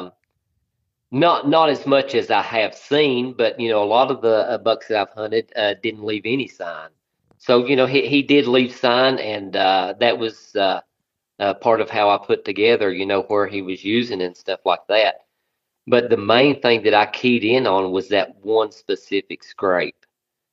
Not as much as I have seen, but a lot of the bucks that I've hunted didn't leave any sign. So he did leave sign, and that was part of how I put together where he was using and stuff like that. But the main thing that I keyed in on was that one specific scrape.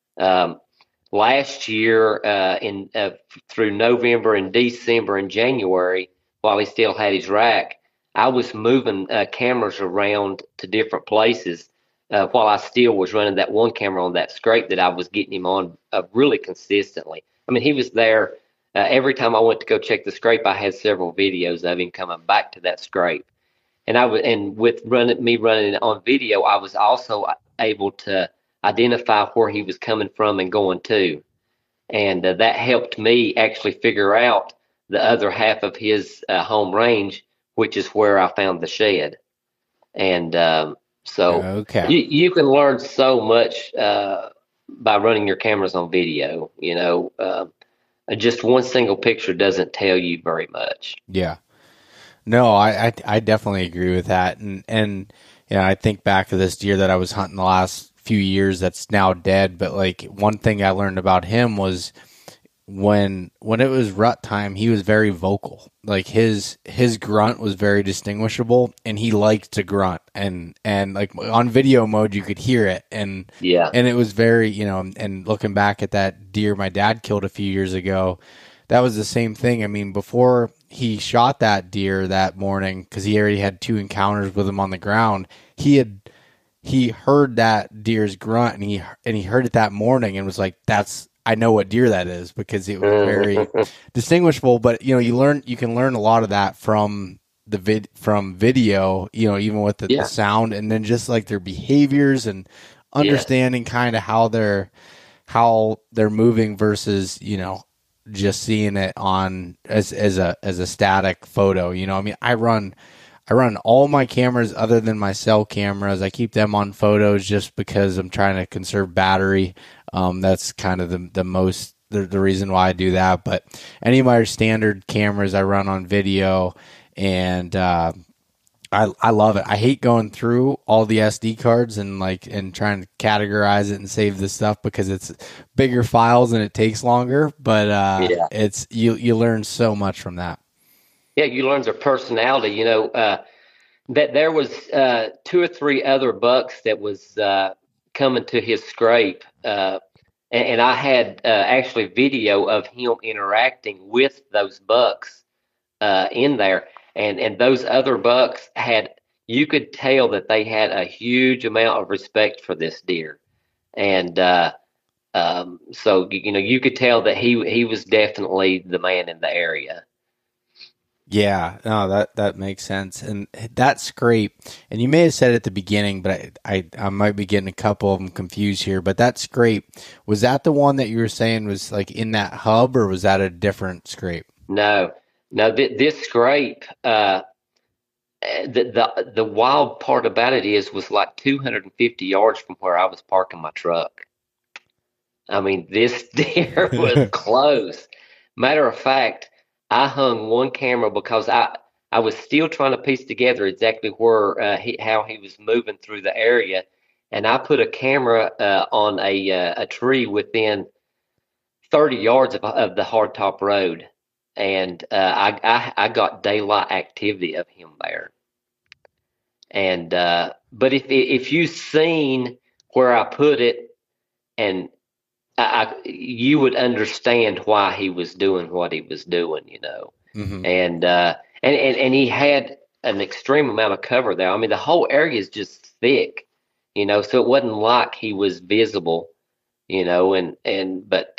Last year, through November and December and January, while he still had his rack, I was moving cameras around to different places while I still was running that one camera on that scrape that I was getting him on really consistently. I mean, he was there every time I went to go check the scrape. I had several videos of him coming back to that scrape, and with me running it on video, I was also able to identify where he was coming from and going to, and that helped me actually figure out the other half of his home range, which is where I found the shed. And so okay. you can learn so much by running your cameras on video. Just one single picture doesn't tell you very much. Yeah. No, I definitely agree with that. And I think back to this deer that I was hunting the last few years that's now dead. But like one thing I learned about him was when it was rut time, he was very vocal. Like his grunt was very distinguishable, and he liked to grunt. And like on video mode, you could hear it, and it was very, you know. And looking back at that deer my dad killed a few years ago, that was the same thing. I mean, before he shot that deer that morning, because he already had 2 encounters with him on the ground, he heard that deer's grunt, and he heard it that morning and was like, I know what deer that is, because it was very distinguishable. But you know, you can learn a lot of that from from video, you know, even with the sound, and then just like their behaviors and understanding kind of how they're moving versus, you know, just seeing it on as a static photo. You know, I mean, I run all my cameras other than my cell cameras. I keep them on photos just because I'm trying to conserve battery. That's kind of the reason why I do that. But any of my standard cameras I run on video, and I love it. I hate going through all the SD cards and trying to categorize it and save this stuff, because it's bigger files and it takes longer. But it's you learn so much from that. Yeah, you learn their personality. You know, that there was 2 or 3 other bucks that was coming to his scrape, and I had actually video of him interacting with those bucks in there, and those other bucks you could tell that they had a huge amount of respect for this deer, and so you know, you could tell that he was definitely the man in the area. Yeah, no, that makes sense. And that scrape, and you may have said it at the beginning, but I might be getting a couple of them confused here. But that scrape, was that the one that you were saying was like in that hub, or was that a different scrape? No, this scrape, the wild part about it was like 250 yards from where I was parking my truck. I mean, this deer was close. Matter of fact, I hung one camera because I was still trying to piece together exactly where how he was moving through the area, and I put a camera on a tree within 30 yards of the hardtop road, and I got daylight activity of him there. And but if you seen where I put it, and you would understand why he was doing what he was doing, you know. Mm-hmm. And he had an extreme amount of cover there. I mean, the whole area is just thick, you know, so it wasn't like he was visible, you know, but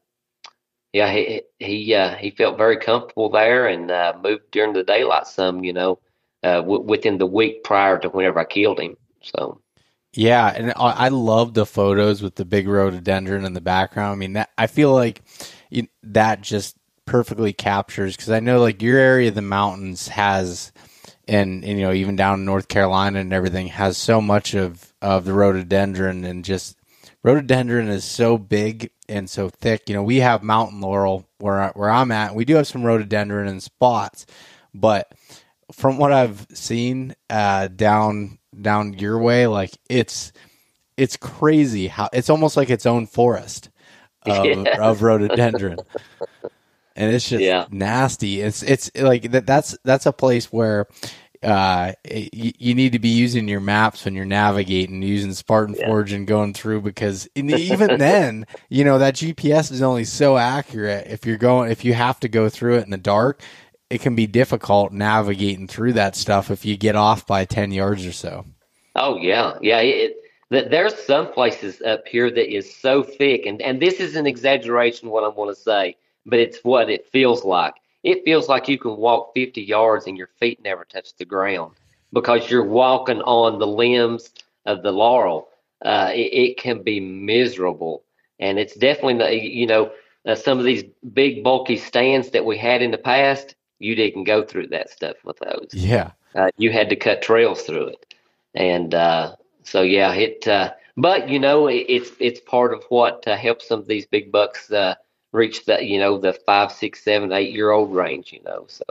he felt very comfortable there, and moved during the daylight some, you know, within the week prior to whenever I killed him. So. Yeah, and I love the photos with the big rhododendron in the background. I mean, I feel like that just perfectly captures, because I know like your area of the mountains has, and you know, even down in North Carolina and everything, has so much of the rhododendron, and just rhododendron is so big and so thick. You know, we have mountain laurel where I'm at. We do have some rhododendron in spots, but from what I've seen down your way, like it's crazy how it's almost like its own forest of rhododendron, and it's just nasty. It's like that's a place where you need to be using your maps when you're navigating, using Spartan Forge and going through, because even then, you know, that GPS is only so accurate. If you have to go through it in the dark, it can be difficult navigating through that stuff if you get off by 10 yards or so. Oh, yeah. Yeah. There's some places up here that is so thick, and this is an exaggeration what I want to say, but it's what it feels like. It feels like you can walk 50 yards and your feet never touch the ground, because you're walking on the limbs of the laurel. It can be miserable, and it's definitely, you know, some of these big bulky stands that we had in the past, you didn't go through that stuff with those. Yeah. You had to cut trails through it. And so, yeah, but, you know, it's part of what helps some of these big bucks reach the, you know, the 5, 6, 7, 8 year old range, you know. So,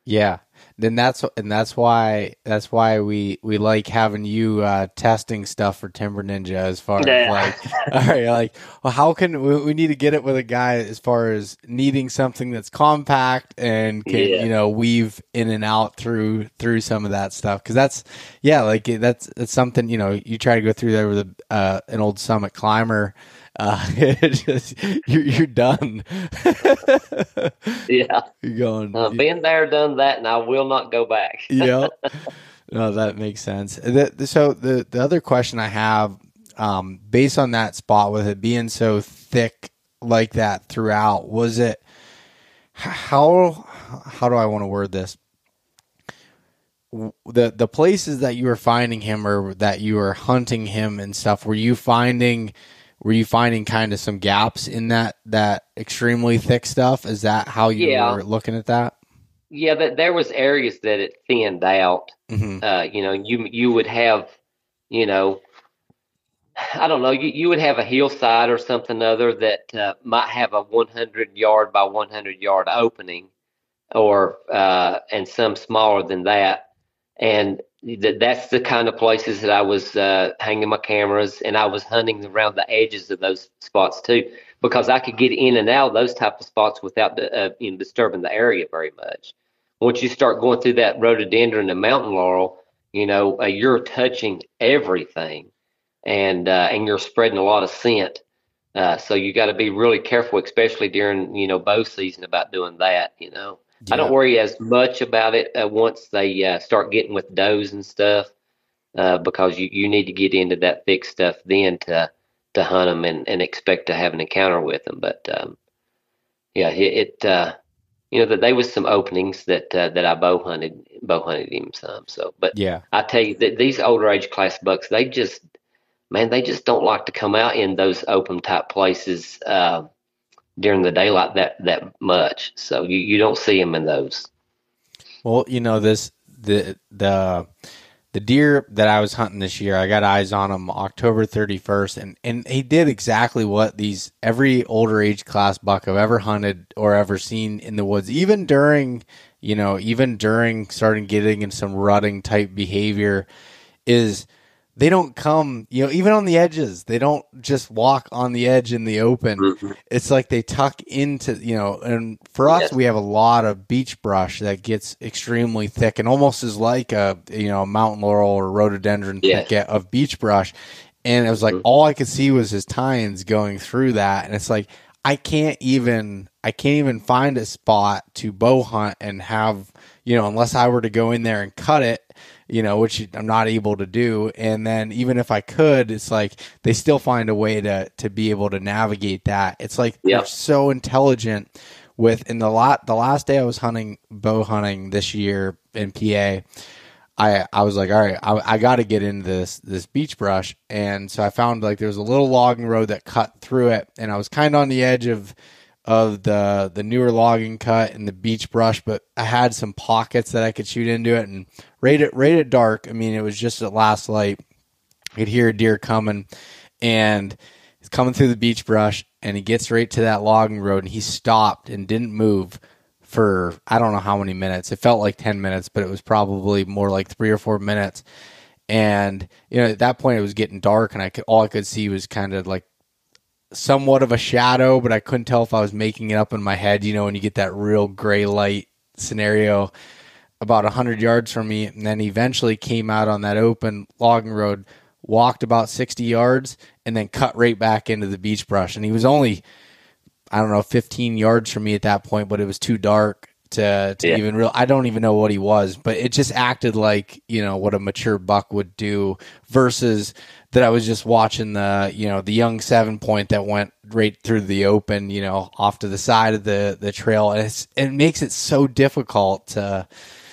Yeah. Then that's why we like having you testing stuff for Timber Ninja as far as Yeah. like, all right, like, well, how can we need to get it with a guy as far as needing something that's compact and can Yeah. weave in and out through some of that stuff, because that's like that's something you try to go through there with an old Summit Climber. It's just, you're done. Yeah. You're going. Been there, done that, and I will not go back. Yeah. No, that makes sense. So the other question I have, based on that spot with it being so thick like that throughout, was it how do I want to word this? The places that you were finding him or that you were hunting him and stuff, were you finding kind of some gaps in that extremely thick stuff? Is that how you Yeah. were looking at that? Yeah, there was areas that it thinned out. Mm-hmm. You would have, you know, I don't know, you would have a hillside or something other that might have a 100 yard by 100 yard opening, or and some smaller than that. And that's the kind of places that I was hanging my cameras, and I was hunting around the edges of those spots too, because I could get in and out of those type of spots without disturbing the area very much. Once you start going through that rhododendron and mountain laurel, you're touching everything, and you're spreading a lot of scent. So you got to be really careful, especially during bow season, about doing that. I don't Yeah. worry as much about it once they start getting with does and stuff, because you need to get into that thick stuff then to hunt them and expect to have an encounter with them. But yeah, that there was some openings that I bow hunted him some. So, but Yeah. I tell you that these older age class bucks, they just don't like to come out in those open type places during the daylight that much. So you don't see them in those. Well, the deer that I was hunting this year, I got eyes on him October 31st, and he did exactly what every older age class buck I've ever hunted or ever seen in the woods, even during starting getting in some rutting type behavior, is they don't come, even on the edges. They don't just walk on the edge in the open. Mm-hmm. It's like they tuck into, and for us, Yes. we have a lot of beech brush that gets extremely thick and almost is like a mountain laurel or rhododendron Yes. thicket of beech brush. And it was like, all I could see was his tines going through that. And it's like, I can't even find a spot to bow hunt and have, unless I were to go in there and cut it, which I'm not able to do. And then even if I could, it's like they still find a way to be able to navigate that. It's like they're so intelligent in the last day I was bow hunting this year in PA. I was like, all right, I got to get into this beech brush. And so I found like there was a little logging road that cut through it. And I was kind of on the edge of the newer logging cut and the beech brush, but I had some pockets that I could shoot into it. And right at dark, I mean, it was just at last light, I could hear a deer coming, and he's coming through the beech brush, and he gets right to that logging road, and he stopped and didn't move for I don't know how many minutes. It felt like 10 minutes, but it was probably more like 3 or 4 minutes. And at that point it was getting dark, and all I could see was kind of like somewhat of a shadow, but I couldn't tell if I was making it up in my head, when you get that real gray light scenario about 100 yards from me. And then he eventually came out on that open logging road, walked about 60 yards, and then cut right back into the beech brush. And he was only, I don't know, 15 yards from me at that point, but it was too dark to even real. I don't even know what he was, but it just acted like, what a mature buck would do, versus that I was just watching the young 7-point that went right through the open, off to the side of the trail. And it makes it so difficult to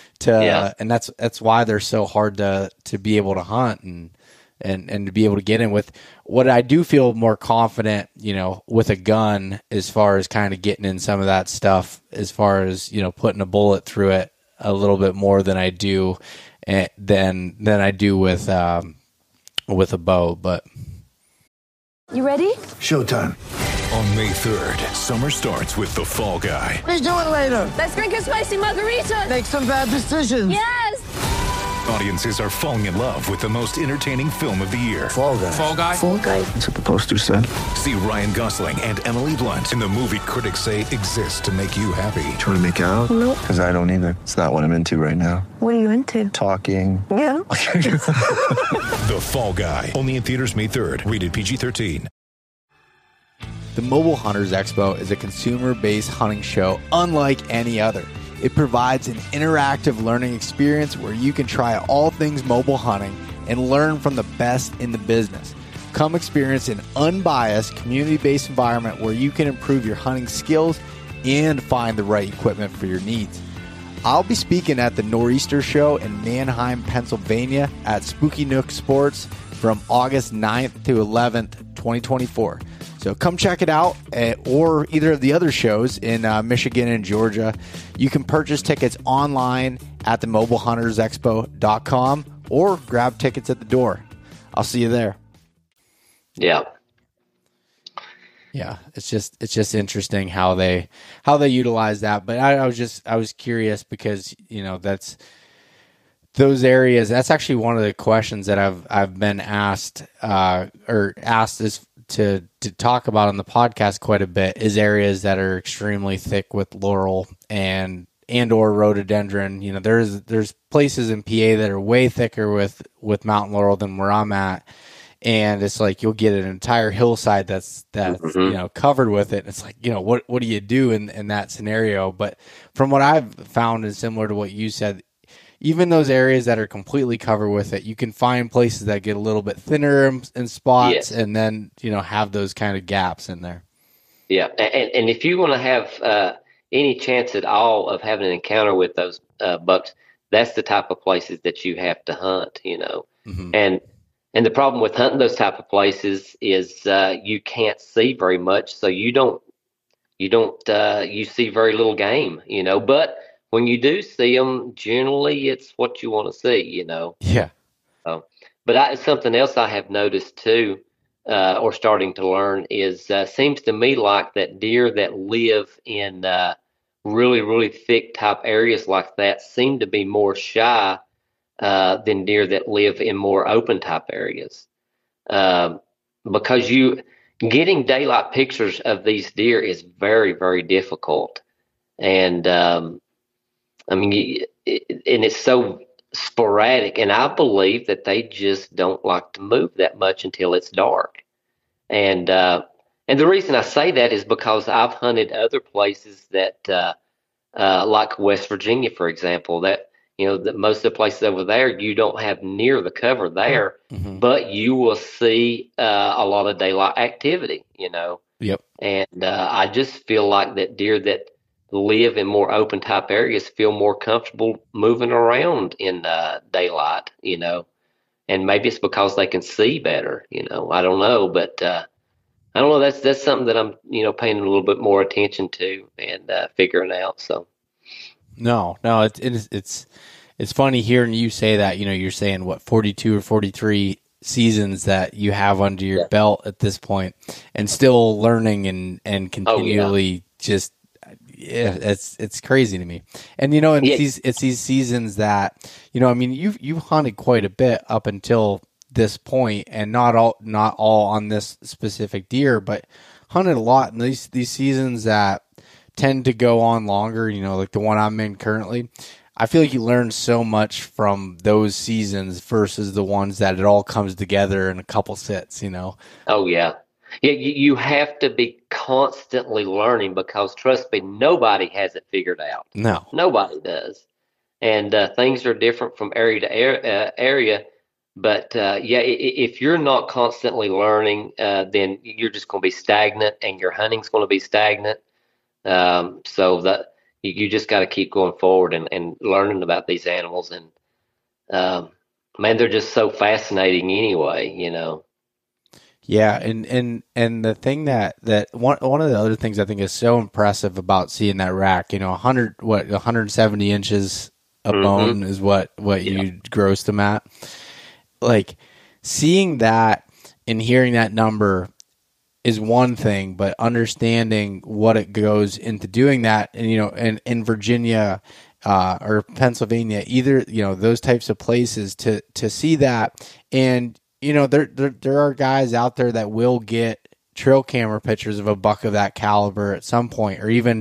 and that's why they're so hard to be able to hunt and to be able to get in with. What I do feel more confident, with a gun, as far as kind of getting in some of that stuff, as far as, putting a bullet through it a little bit more than I do than I do with a bow. But You ready? Showtime. On May 3rd, summer starts with The Fall Guy. Let's do it later. Let's drink a spicy margarita. Make some bad decisions. Yes. Audiences are falling in love with the most entertaining film of the year. Fall Guy. Fall Guy? Fall Guy. That's what the poster said. See Ryan Gosling and Emily Blunt in the movie critics say exists to make you happy. Trying to make it out? Nope. Because I don't either. It's not what I'm into right now. What are you into? Talking. Yeah. The Fall Guy. Only in theaters May 3rd. Rated PG-13. The Mobile Hunters Expo is a consumer-based hunting show unlike any other. It provides an interactive learning experience where you can try all things mobile hunting and learn from the best in the business. Come experience an unbiased, community-based environment where you can improve your hunting skills and find the right equipment for your needs. I'll be speaking at the Nor'easter Show in Manheim, Pennsylvania at Spooky Nook Sports from August 9th to 11th, 2024. So come check it out, or either of the other shows in Michigan and Georgia. You can purchase tickets online at themobilehuntersexpo.com or grab tickets at the door. I'll see you there. Yeah. Yeah, it's just interesting how they utilize that. But I was curious because, you know, that's those areas. That's actually one of the questions that I've been asked is to talk about on the podcast quite a bit, is areas that are extremely thick with laurel and or rhododendron. You know, there's places in PA that are way thicker with mountain laurel than where I'm at. And it's like you'll get an entire hillside that's you know, covered with it. It's like, you know, what do you do in that scenario? But from what I've found, is similar to what you said, even those areas that are completely covered with it, you can find places that get a little bit thinner in spots, yes, and then, you know, have those kind of gaps in there. Yeah, and if you want to have any chance at all of having an encounter with those bucks, that's the type of places that you have to hunt, you know. Mm-hmm. And the problem with hunting those type of places is you can't see very much, so you see very little game, you know. But when you do see them, generally it's what you want to see, you know. Yeah. But something else I have noticed too, or starting to learn, is seems to me like that deer that live in really, really thick type areas like that seem to be more shy than deer that live in more open type areas. Because getting daylight pictures of these deer is very, very difficult. And I mean, and it's so sporadic, and I believe that they just don't like to move that much until it's dark. And the reason I say that is because I've hunted other places that, like West Virginia, for example, that, you know, that most of the places over there, you don't have near the cover there, mm-hmm, but you will see a lot of daylight activity, you know. Yep. And I just feel like that deer that live in more open type areas feel more comfortable moving around in daylight, you know. And maybe it's because they can see better, you know. I don't know, but I don't know. That's something that I'm, you know, paying a little bit more attention to and figuring out. So. No, it's funny hearing you say that. You know, you're saying what, 42 or 43 seasons that you have under your belt at this point, and still learning and continually just. Yeah, it's crazy to me. And, you know, it's these seasons that, you know, I mean, you've hunted quite a bit up until this point, and not all on this specific deer, but hunted a lot in these seasons that tend to go on longer, you know, like the one I'm in currently. I feel like you learn so much from those seasons versus the ones that it all comes together in a couple sits, you know? Oh, yeah. Yeah, you have to be constantly learning, because trust me, nobody has it figured out. No. Nobody does. And things are different from area to area. But if you're not constantly learning, then you're just going to be stagnant, and your hunting's going to be stagnant. So that you just got to keep going forward and learning about these animals. And man, they're just so fascinating anyway, you know. Yeah, and the thing that one of the other things I think is so impressive about seeing that rack, you know, 170 inches a bone is what you grossed them at. Like, seeing that and hearing that number is one thing, but understanding what it goes into doing that, and and in Virginia or Pennsylvania, either those types of places to see that, and there are guys out there that will get trail camera pictures of a buck of that caliber at some point, or even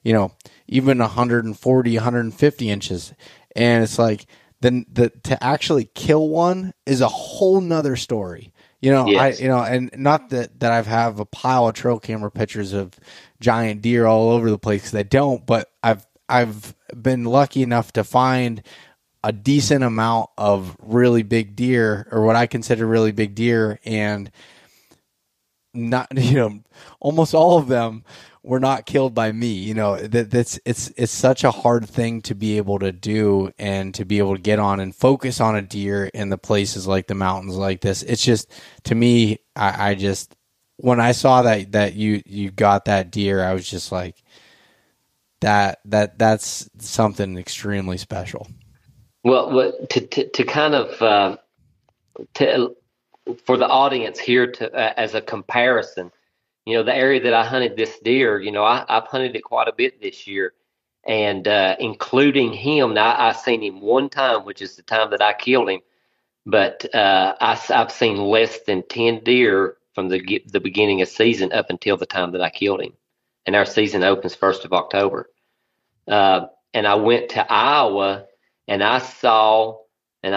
140, 150 inches, and it's like then to actually kill one is a whole nother story. Yes. And not that I have a pile of trail camera pictures of giant deer all over the place, because I don't, but I've been lucky enough to find a decent amount of really big deer, or what I consider really big deer, and not, almost all of them were not killed by me. It's such a hard thing to be able to do, and to be able to get on and focus on a deer in the places like the mountains like this. It's just, to me, I just, when I saw that you got that deer, I was just like, that's something extremely special. Well, to kind of for the audience here, to as a comparison, the area that I hunted this deer, I've hunted it quite a bit this year, and including him. Now, I've seen him one time, which is the time that I killed him, but I've seen less than 10 deer from the beginning of season up until the time that I killed him, and our season opens 1st of October. And I went to Iowa, and I saw, and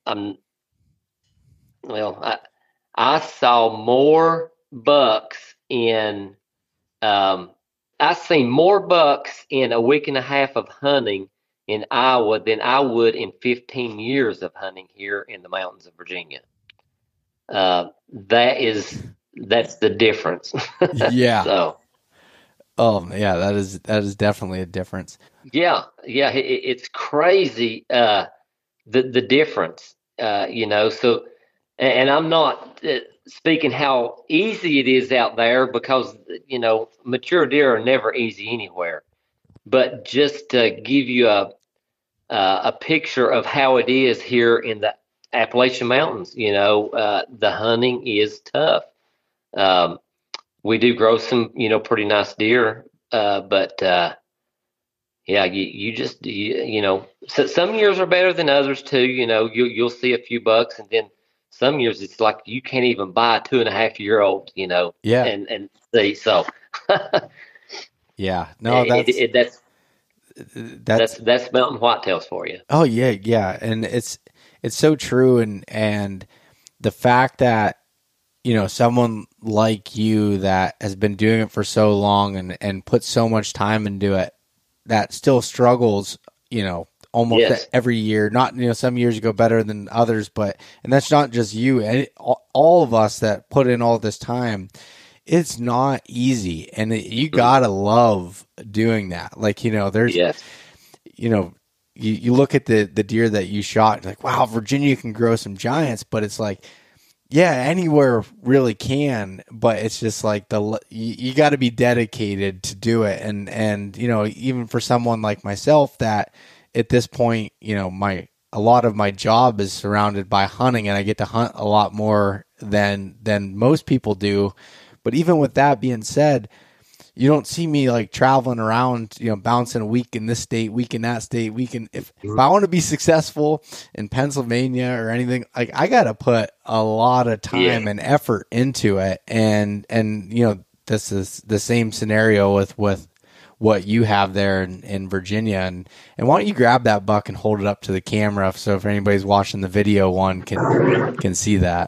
I saw more bucks in, I've seen more bucks in a week and a half of hunting in Iowa than I would in 15 years of hunting here in the mountains of Virginia. That's the difference. Yeah. So. Oh yeah, that is definitely a difference. Yeah. It's crazy. The difference, so, and I'm not speaking how easy it is out there, because, mature deer are never easy anywhere, but just to give you a picture of how it is here in the Appalachian Mountains, the hunting is tough. We do grow some, pretty nice deer, but you just so some years are better than others too. You'll see a few bucks, and then some years it's like you can't even buy a 2.5-year-old. Yeah, and see. So yeah, no, that's mountain whitetails for you. Oh yeah, and it's so true, and the fact that someone like you that has been doing it for so long and put so much time into it, that still struggles, almost every year. Not, some years you go better than others, and that's not just you. And all of us that put in all this time, it's not easy. And you gotta love doing that. Like, there's, you look at the deer that you shot, like, wow, Virginia can grow some giants, but it's like, yeah, anywhere really can, but it's just like you got to be dedicated to do it, and even for someone like myself that at this point, a lot of my job is surrounded by hunting, and I get to hunt a lot more than most people do. But even with that being said, you don't see me like traveling around, bouncing a week in this state, week in that state, if I want to be successful in Pennsylvania or anything, like I got to put a lot of time and effort into it. And this is the same scenario with what you have there in Virginia. And why don't you grab that buck and hold it up to the camera, so if anybody's watching the video one can see that.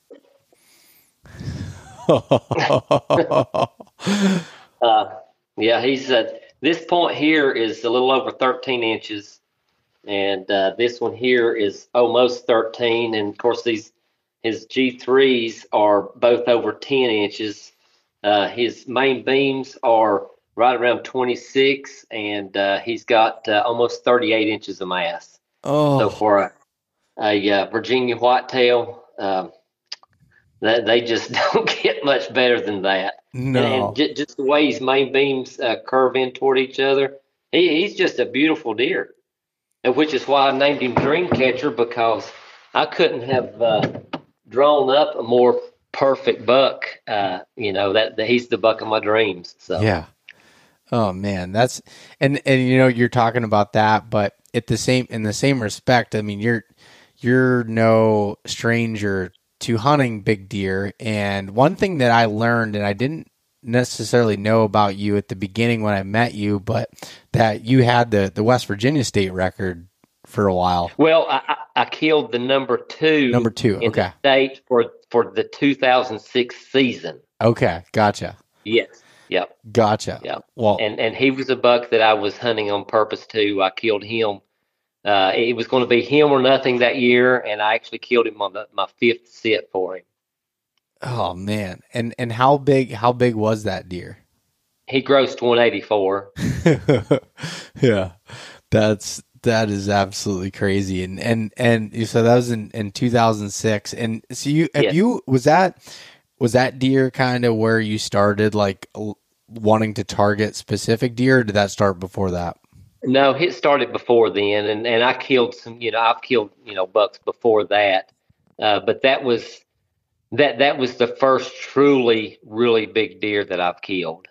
He's this point here is a little over 13 inches, and this one here is almost 13. And of course, his G3s are both over 10 inches. His main beams are right around 26, and he's got almost 38 inches of mass. Oh, so for a Virginia whitetail, they just don't get much better than that. No. And just the way his main beams curve in toward each other, he's just a beautiful deer, which is why I named him Dreamcatcher, because I couldn't have drawn up a more perfect buck, that he's the buck of my dreams. So yeah. Oh man, that's and you're talking about that, but in the same respect, I mean, you're no stranger to hunting big deer. And one thing that I learned, and I didn't necessarily know about you at the beginning when I met you, but that you had the West Virginia state record for a while. Well, I killed the number two in the okay, state for the 2006 season. Okay, gotcha. Yes. Yep. Gotcha. Yep. Well, and he was a buck that I was hunting on purpose too. I killed him. It was going to be him or nothing that year, and I actually killed him on my fifth sit for him. Oh man! And how big was that deer? He grossed 184. Yeah, that is absolutely crazy. And so that was in 2006. And so was that deer kind of where you started, like wanting to target specific deer, or did that start before that? No, it started before then, and I killed some. I've killed bucks before that, but that was the first truly really big deer that I've killed.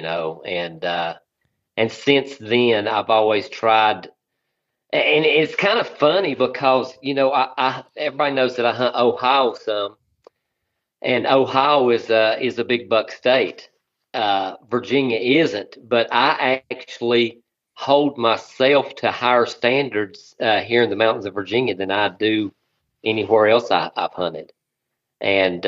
And since then I've always tried. And it's kind of funny because I everybody knows that I hunt Ohio some, and Ohio is a big buck state. Virginia isn't, but I actually hold myself to higher standards here in the mountains of Virginia than I do anywhere else I've hunted, and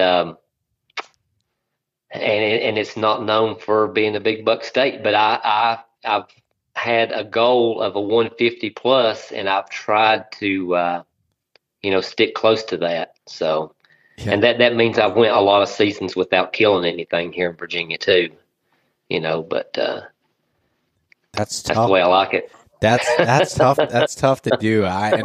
it's not known for being a big buck state. But I've had a goal of a 150 plus, and I've tried to stick close to that. So. Yeah. And that means I've went a lot of seasons without killing anything here in Virginia too, but that's tough. The way I like it. That's tough. That's tough to do. I've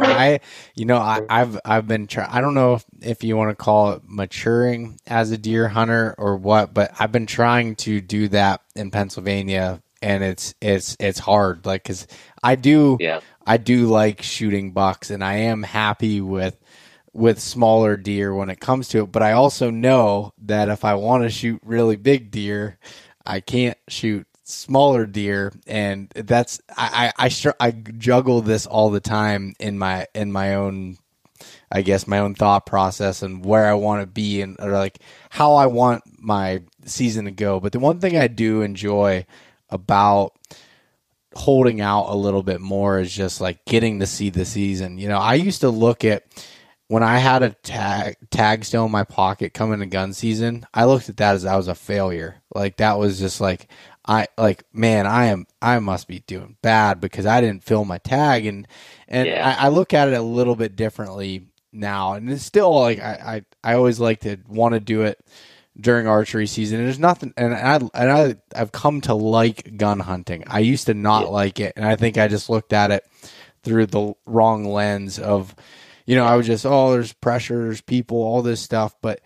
been trying. I don't know if you want to call it maturing as a deer hunter or what, but I've been trying to do that in Pennsylvania, and it's hard. Like, 'cause I do like shooting bucks, and I am happy with smaller deer when it comes to it. But I also know that if I want to shoot really big deer, I can't shoot smaller deer. And that's, I juggle this all the time in my own, I guess, my own thought process and where I want to be and or like how I want my season to go. But the one thing I do enjoy about holding out a little bit more is just like getting to see the season. I used to look at, when I had a tag still in my pocket coming to gun season, I looked at that as I was a failure. Like that was just like, I must be doing bad because I didn't fill my tag. And I look at it a little bit differently now. And it's still like, I always like to want to do it during archery season. There's nothing, and I've come to like gun hunting. I used to not like it. And I think I just looked at it through the wrong lens of, I was just, there's pressure, there's people, all this stuff. But,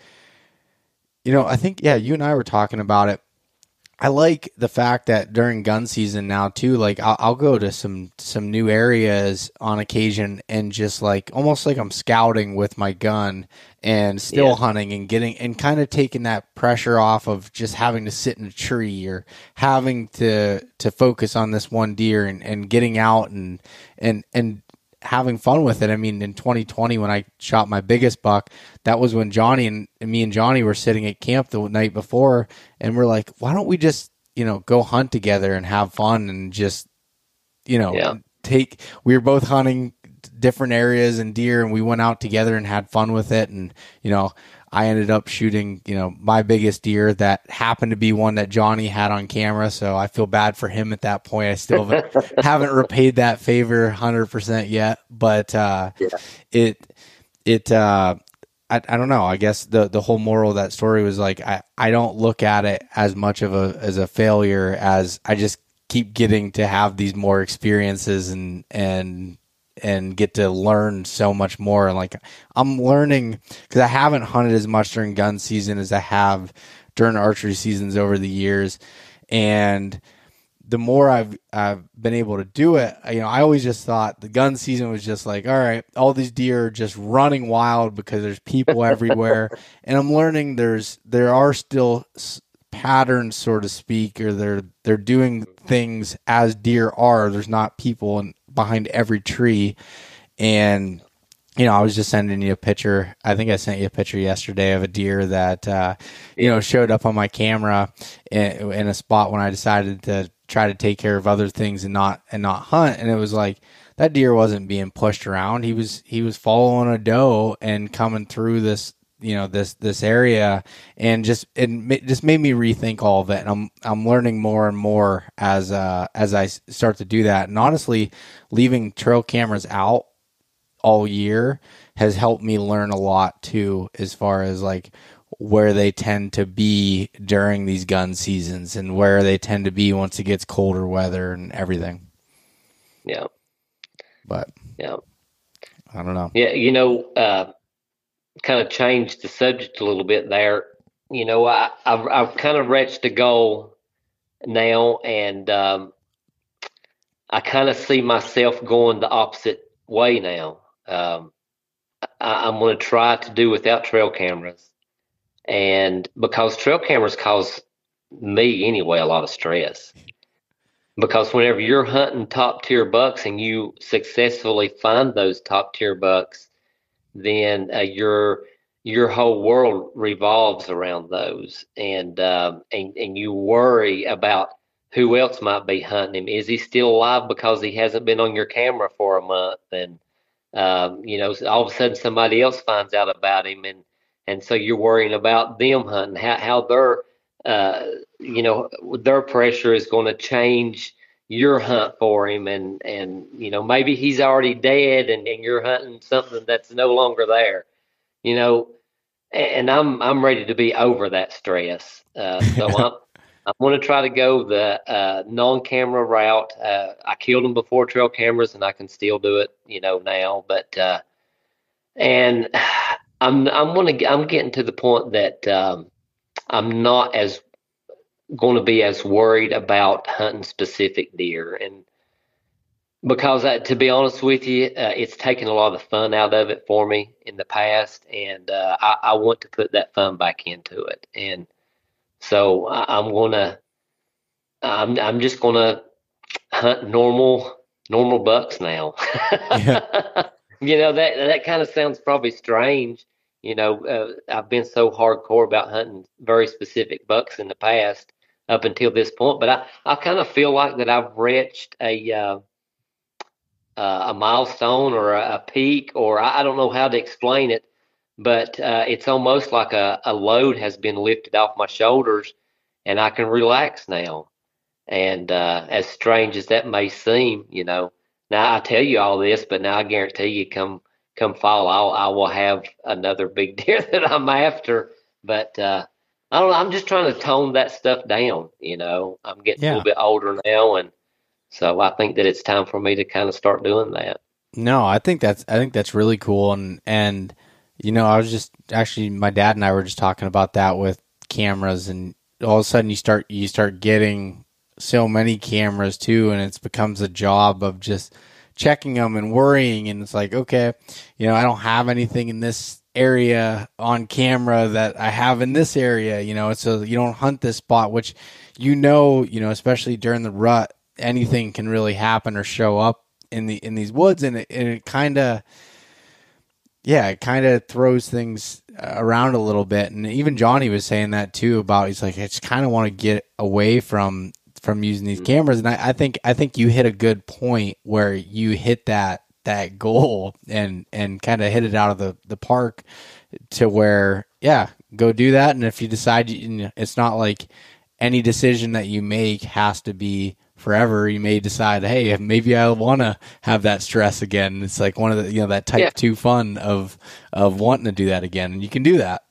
I think, you and I were talking about it. I like the fact that during gun season now too, like I'll go to some new areas on occasion and just like, almost like I'm scouting with my gun and still hunting and getting, and kind of taking that pressure off of just having to sit in a tree or having to focus on this one deer and getting out and having fun with it. I mean, in 2020, when I shot my biggest buck, that was when Johnny and me and Johnny were sitting at camp the night before, and we're like, why don't we just, go hunt together and have fun and just, we were both hunting different areas and deer, and we went out together and had fun with it. And, I ended up shooting, my biggest deer that happened to be one that Johnny had on camera. So I feel bad for him at that point. I still haven't repaid that favor 100% yet, but, I don't know. I guess the whole moral of that story was like, I don't look at it as much of as a failure as I just keep getting to have these more experiences and get to learn so much more. And like, I'm learning because I haven't hunted as much during gun season as I have during archery seasons over the years. And the more I've been able to do it, I always just thought the gun season was just like, all right, all these deer are just running wild because there's people everywhere. And I'm learning there are still patterns, so to speak, or they're doing things as deer are. There's not people behind every tree. And I was just sending you a picture. I think I sent you a picture yesterday of a deer that showed up on my camera in a spot when I decided to try to take care of other things and not hunt. And it was like that deer wasn't being pushed around. He was following a doe and coming through this this area, and it just made me rethink all of it. And I'm learning more and more as I start to do that. And honestly, leaving trail cameras out all year has helped me learn a lot too, as far as like where they tend to be during these gun seasons and where they tend to be once it gets colder weather and everything. Yeah. But yeah, I don't know. Yeah. Kind of changed the subject a little bit there. I've kind of reached a goal now, and I kind of see myself going the opposite way now. I'm going to try to do without trail cameras, and because trail cameras cause me anyway a lot of stress. Because whenever you're hunting top tier bucks and you successfully find those top tier bucks, then your whole world revolves around those, and you worry about who else might be hunting him. Is he still alive because he hasn't been on your camera for a month? And all of a sudden somebody else finds out about him, and so you're worrying about them hunting, how their pressure is going to change your hunt for him, and maybe he's already dead and you're hunting something that's no longer there, and I'm ready to be over that stress. So I'm going to try to go the non-camera route. I killed them before trail cameras, and I can still do it, now. But and I'm getting to the point that I'm not going to be as worried about hunting specific deer, and because to be honest with you, it's taken a lot of the fun out of it for me in the past, and I want to put that fun back into it. And so I'm just gonna hunt normal bucks now. Yeah. That kind of sounds probably strange. I've been so hardcore about hunting very specific bucks in the past up until this point, but I kind of feel like that I've reached a milestone or a peak, or I don't know how to explain it, but it's almost like a load has been lifted off my shoulders, and I can relax now. And as strange as that may seem, now I tell you all this, but now I guarantee you come fall, I will have another big deer that I'm after. But I don't know. I'm just trying to tone that stuff down. I'm getting a little bit older now, and so I think that it's time for me to kind of start doing that. No, I think that's really cool, and I was just actually, my dad and I were just talking about that with cameras, and all of a sudden you start getting so many cameras too, and it becomes a job of just checking them and worrying, and it's like, okay, I don't have anything in this area on camera that I have in this area, so you don't hunt this spot, which especially during the rut, anything can really happen or show up in these woods, and it kind of throws things around a little bit. And even Johnny was saying that too, about, he's like, I just kind of want to get away from using these cameras. And I think you hit a good point where you hit that goal and kind of hit it out of the park, to where, go do that. And if you decide, it's not like any decision that you make has to be forever. You may decide, hey, maybe I want to have that stress again. It's like one of the, that type 2 fun of wanting to do that again, and you can do that.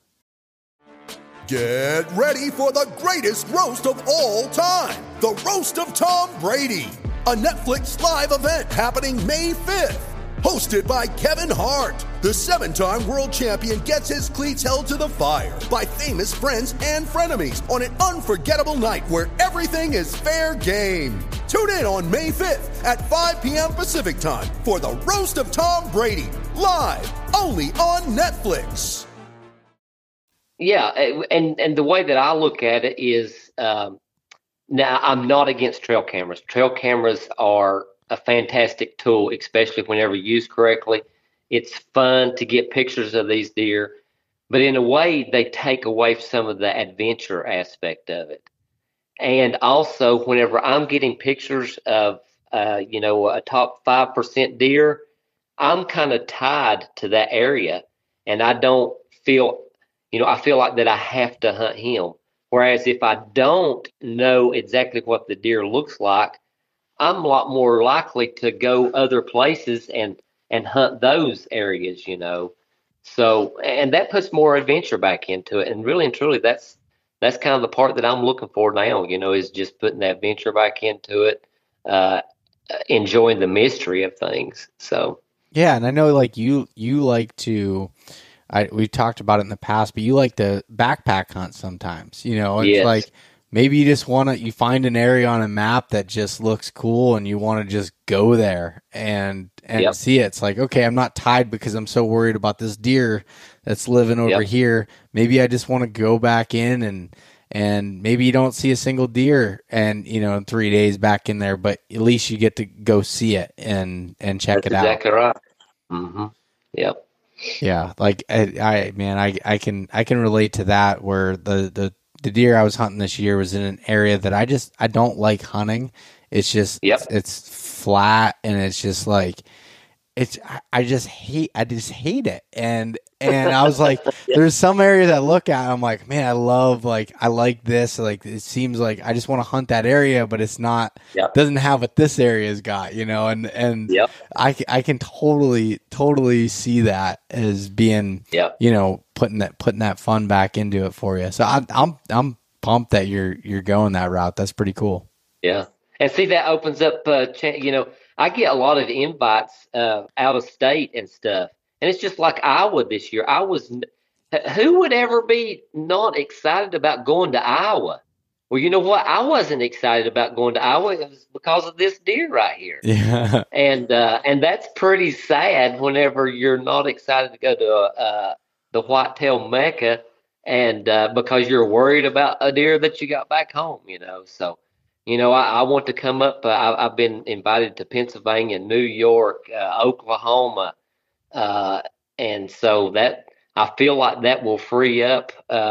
Get ready for the greatest roast of all time, the Roast of Tom Brady, a Netflix live event happening May 5th. hosted by Kevin Hart. The 7-time world champion gets his cleats held to the fire by famous friends and frenemies on an unforgettable night where everything is fair game. Tune in on May 5th at 5 p.m. Pacific time for the Roast of Tom Brady, live only on Netflix. Yeah, and the way that I look at it is, now I'm not against trail cameras. Trail cameras are a fantastic tool, especially whenever used correctly. It's fun to get pictures of these deer, but in a way, they take away some of the adventure aspect of it. And also, whenever I'm getting pictures of, a top 5% deer, I'm kind of tied to that area, and I don't feel, I feel like that I have to hunt him. Whereas if I don't know exactly what the deer looks like, I'm a lot more likely to go other places and hunt those areas, So, and that puts more adventure back into it. And really and truly, that's kind of the part that I'm looking for now, is just putting that adventure back into it, enjoying the mystery of things. So, yeah. And I know like you like to, we've talked about it in the past, but you like to backpack hunt sometimes, it's yes. like, maybe you just you find an area on a map that just looks cool and you want to just go there and Yep. see it. It's like, okay, I'm not tied because I'm so worried about this deer that's living over Yep. here. Maybe I just want to go back in and maybe you don't see a single deer and, in 3 days back in there, but at least you get to go see it and check That's it out. exactly right. Mm-hmm. Yep. Yeah. Like I can relate to that where the deer I was hunting this year was in an area that I don't like hunting. It's just, Yep. it's flat and it's just like, I just hate it. And I was like, there's some areas I look at, I'm like, man, I like this. Like, it seems like I just want to hunt that area, but it's not, Yep. doesn't have what this area's got, and Yep. I can totally see that as being, Yep. putting that fun back into it for you. So I'm pumped that you're going that route. That's pretty cool. Yeah. And see, that opens up, I get a lot of invites out of state and stuff. And it's just like Iowa this year. Who would ever be not excited about going to Iowa? Well, you know what? I wasn't excited about going to Iowa. It was because of this deer right here. Yeah. And that's pretty sad whenever you're not excited to go to the whitetail Mecca and because you're worried about a deer that you got back home, So, I want to come up. I've been invited to Pennsylvania, New York, Oklahoma, and so that I feel like that will free up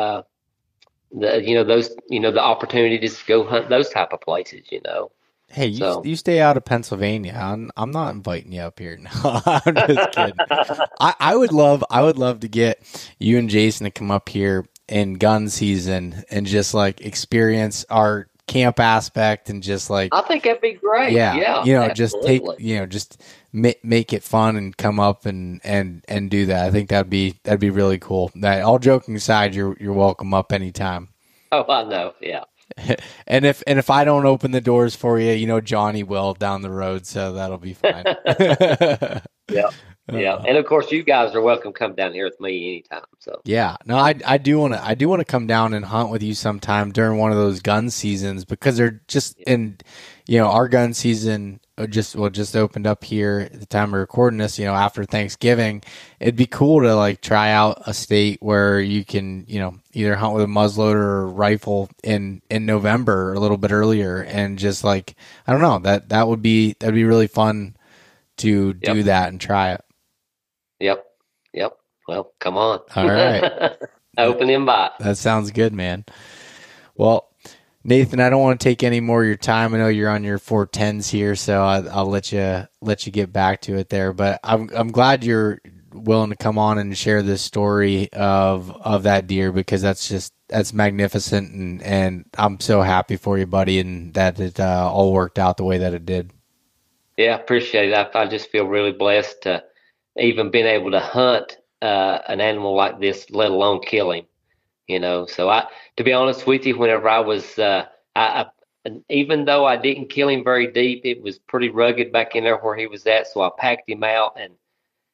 the opportunities to go hunt those type of places. Hey, you stay out of Pennsylvania. I'm not inviting you up here. No, I'm just kidding. I would love to get you and Jason to come up here in gun season and just like experience our camp aspect and just like I think that'd be great. Yeah. Just make it fun and come up and do that. I think that'd be really cool. That all joking aside, you're welcome up anytime. Oh, I know. Yeah. And if I don't open the doors for you, Johnny will down the road, so that'll be fine. Yeah. Yeah, and of course, you guys are welcome to come down here with me anytime. So yeah, no, I do want to come down and hunt with you sometime during one of those gun seasons because they're just in, our gun season just opened up here at the time of recording this. After Thanksgiving, it'd be cool to like try out a state where you can either hunt with a muzzleloader or rifle in November or a little bit earlier, and just like I don't know that'd be really fun to do that and try it. Yep. Well, come on. All right. Open invite. That sounds good, man. Well, Nathan, I don't want to take any more of your time. I know you're on your 410s here, so I'll let you get back to it there. But I'm glad you're willing to come on and share this story of that deer because that's magnificent, and I'm so happy for you, buddy, and that it all worked out the way that it did. Yeah, appreciate it. I just feel really blessed to even been able to hunt an animal like this, let alone kill him. So to be honest with you, whenever I was, even though I didn't kill him very deep, it was pretty rugged back in there where he was at. So I packed him out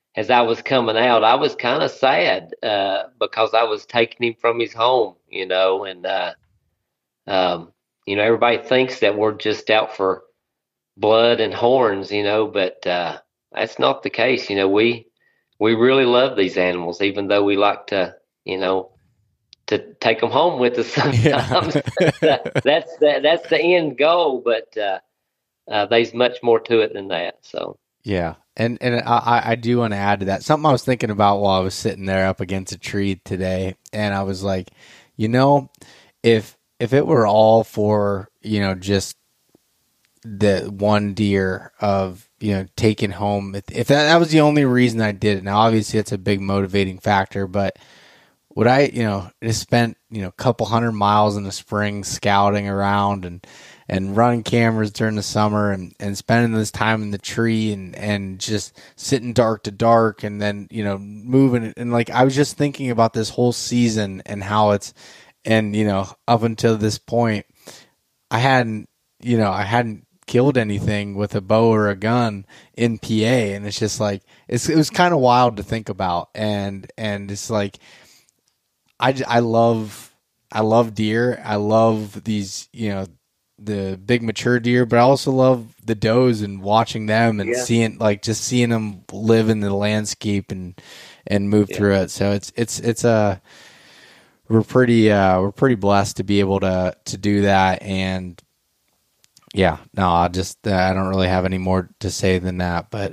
as I was coming out, I was kind of sad because I was taking him from his home, and everybody thinks that we're just out for blood and horns, but that's not the case. We really love these animals, even though we like to, to take them home with us sometimes. That's the end goal, but there's much more to it than that. So yeah, and I do want to add to that something I was thinking about while I was sitting there up against a tree today, and I was like, if it were all for just the one deer of taking home, if that was the only reason I did it. Now obviously it's a big motivating factor, but would I just spent a couple 100 miles in the spring scouting around and running cameras during the summer and spending this time in the tree and just sitting dark to dark and then moving, and like I was just thinking about this whole season and how it's, and up until this point I hadn't killed anything with a bow or a gun in PA, and it's just like it was kind of wild to think about, and it's like I love deer. I love these the big mature deer, but I also love the does and watching them and seeing them live in the landscape and move through it. So we're pretty blessed to be able to do that. And yeah, no, I don't really have any more to say than that, but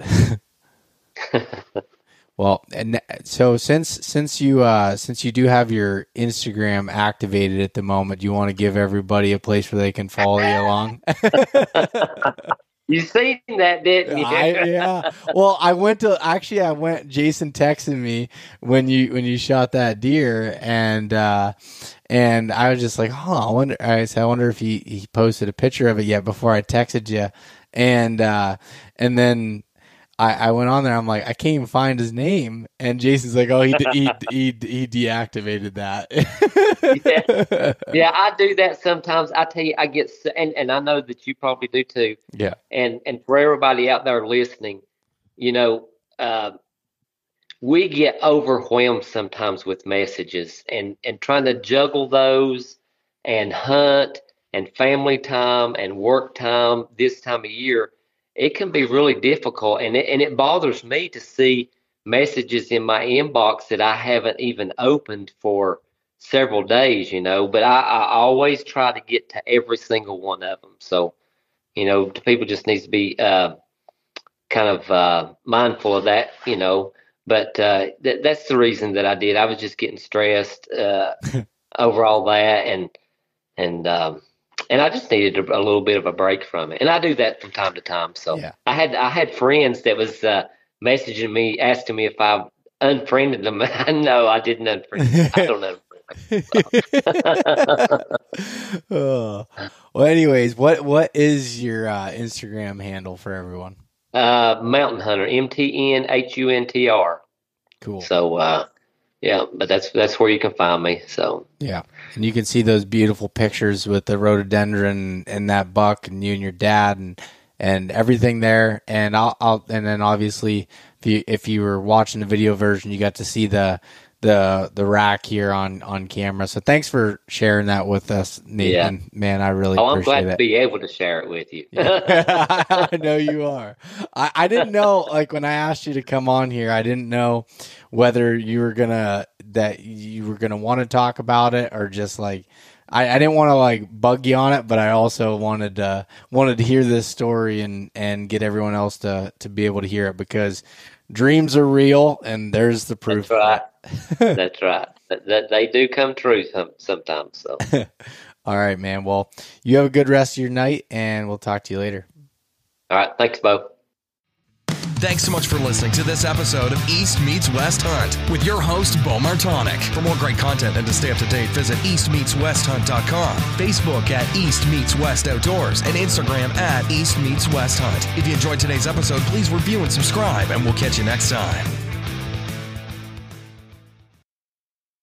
well, and so since you do have your Instagram activated at the moment, do you want to give everybody a place where they can follow you along? You seen that, didn't you? Yeah. Well, Jason texted me when you shot that deer, and I was just like, I wonder if he posted a picture of it yet before I texted you, and then I went on there. I'm like, I can't even find his name, and Jason's like, oh, he deactivated that. Yeah, I do that sometimes. I tell you, I get, and I know that you probably do too. Yeah. And for everybody out there listening, we get overwhelmed sometimes with messages and trying to juggle those and hunt and family time and work time this time of year. It can be really difficult, and it bothers me to see messages in my inbox that I haven't even opened for several days, but I always try to get to every single one of them. So, people just need to be kind of mindful of that, but that's the reason that I did. I was just getting stressed over all that, and I just needed a little bit of a break from it. And I do that from time to time. So yeah. I had friends that was messaging me, asking me if I unfriended them. No, I didn't unfriend them. I don't unfriend them. Well, anyways, what is your Instagram handle for everyone? Mountain Hunter, MTNHUNTR. Cool. So, yeah, but that's where you can find me. So yeah, and you can see those beautiful pictures with the rhododendron and that buck and you and your dad and everything there. And and then obviously if you were watching the video version, you got to see the rack here on camera. So thanks for sharing that with us, Nathan. Yeah. Man, I really appreciate it. I'm glad to be able to share it with you. Yeah. I know you are. I didn't know, like when I asked you to come on here, I didn't know whether you were gonna want to talk about it or just like I didn't want to like bug you on it, but I also wanted to hear this story and get everyone else to be able to hear it, because dreams are real, and there's the proof. That's right. That's right. That they do come true sometimes. So, all right, man. Well, you have a good rest of your night, and we'll talk to you later. All right. Thanks, Bo. Thanks so much for listening to this episode of East Meets West Hunt with your host, Bo Martonic. For more great content and to stay up to date, visit eastmeetswesthunt.com, Facebook at East Meets West Outdoors, and Instagram at East Meets West Hunt. If you enjoyed today's episode, please review and subscribe, and we'll catch you next time.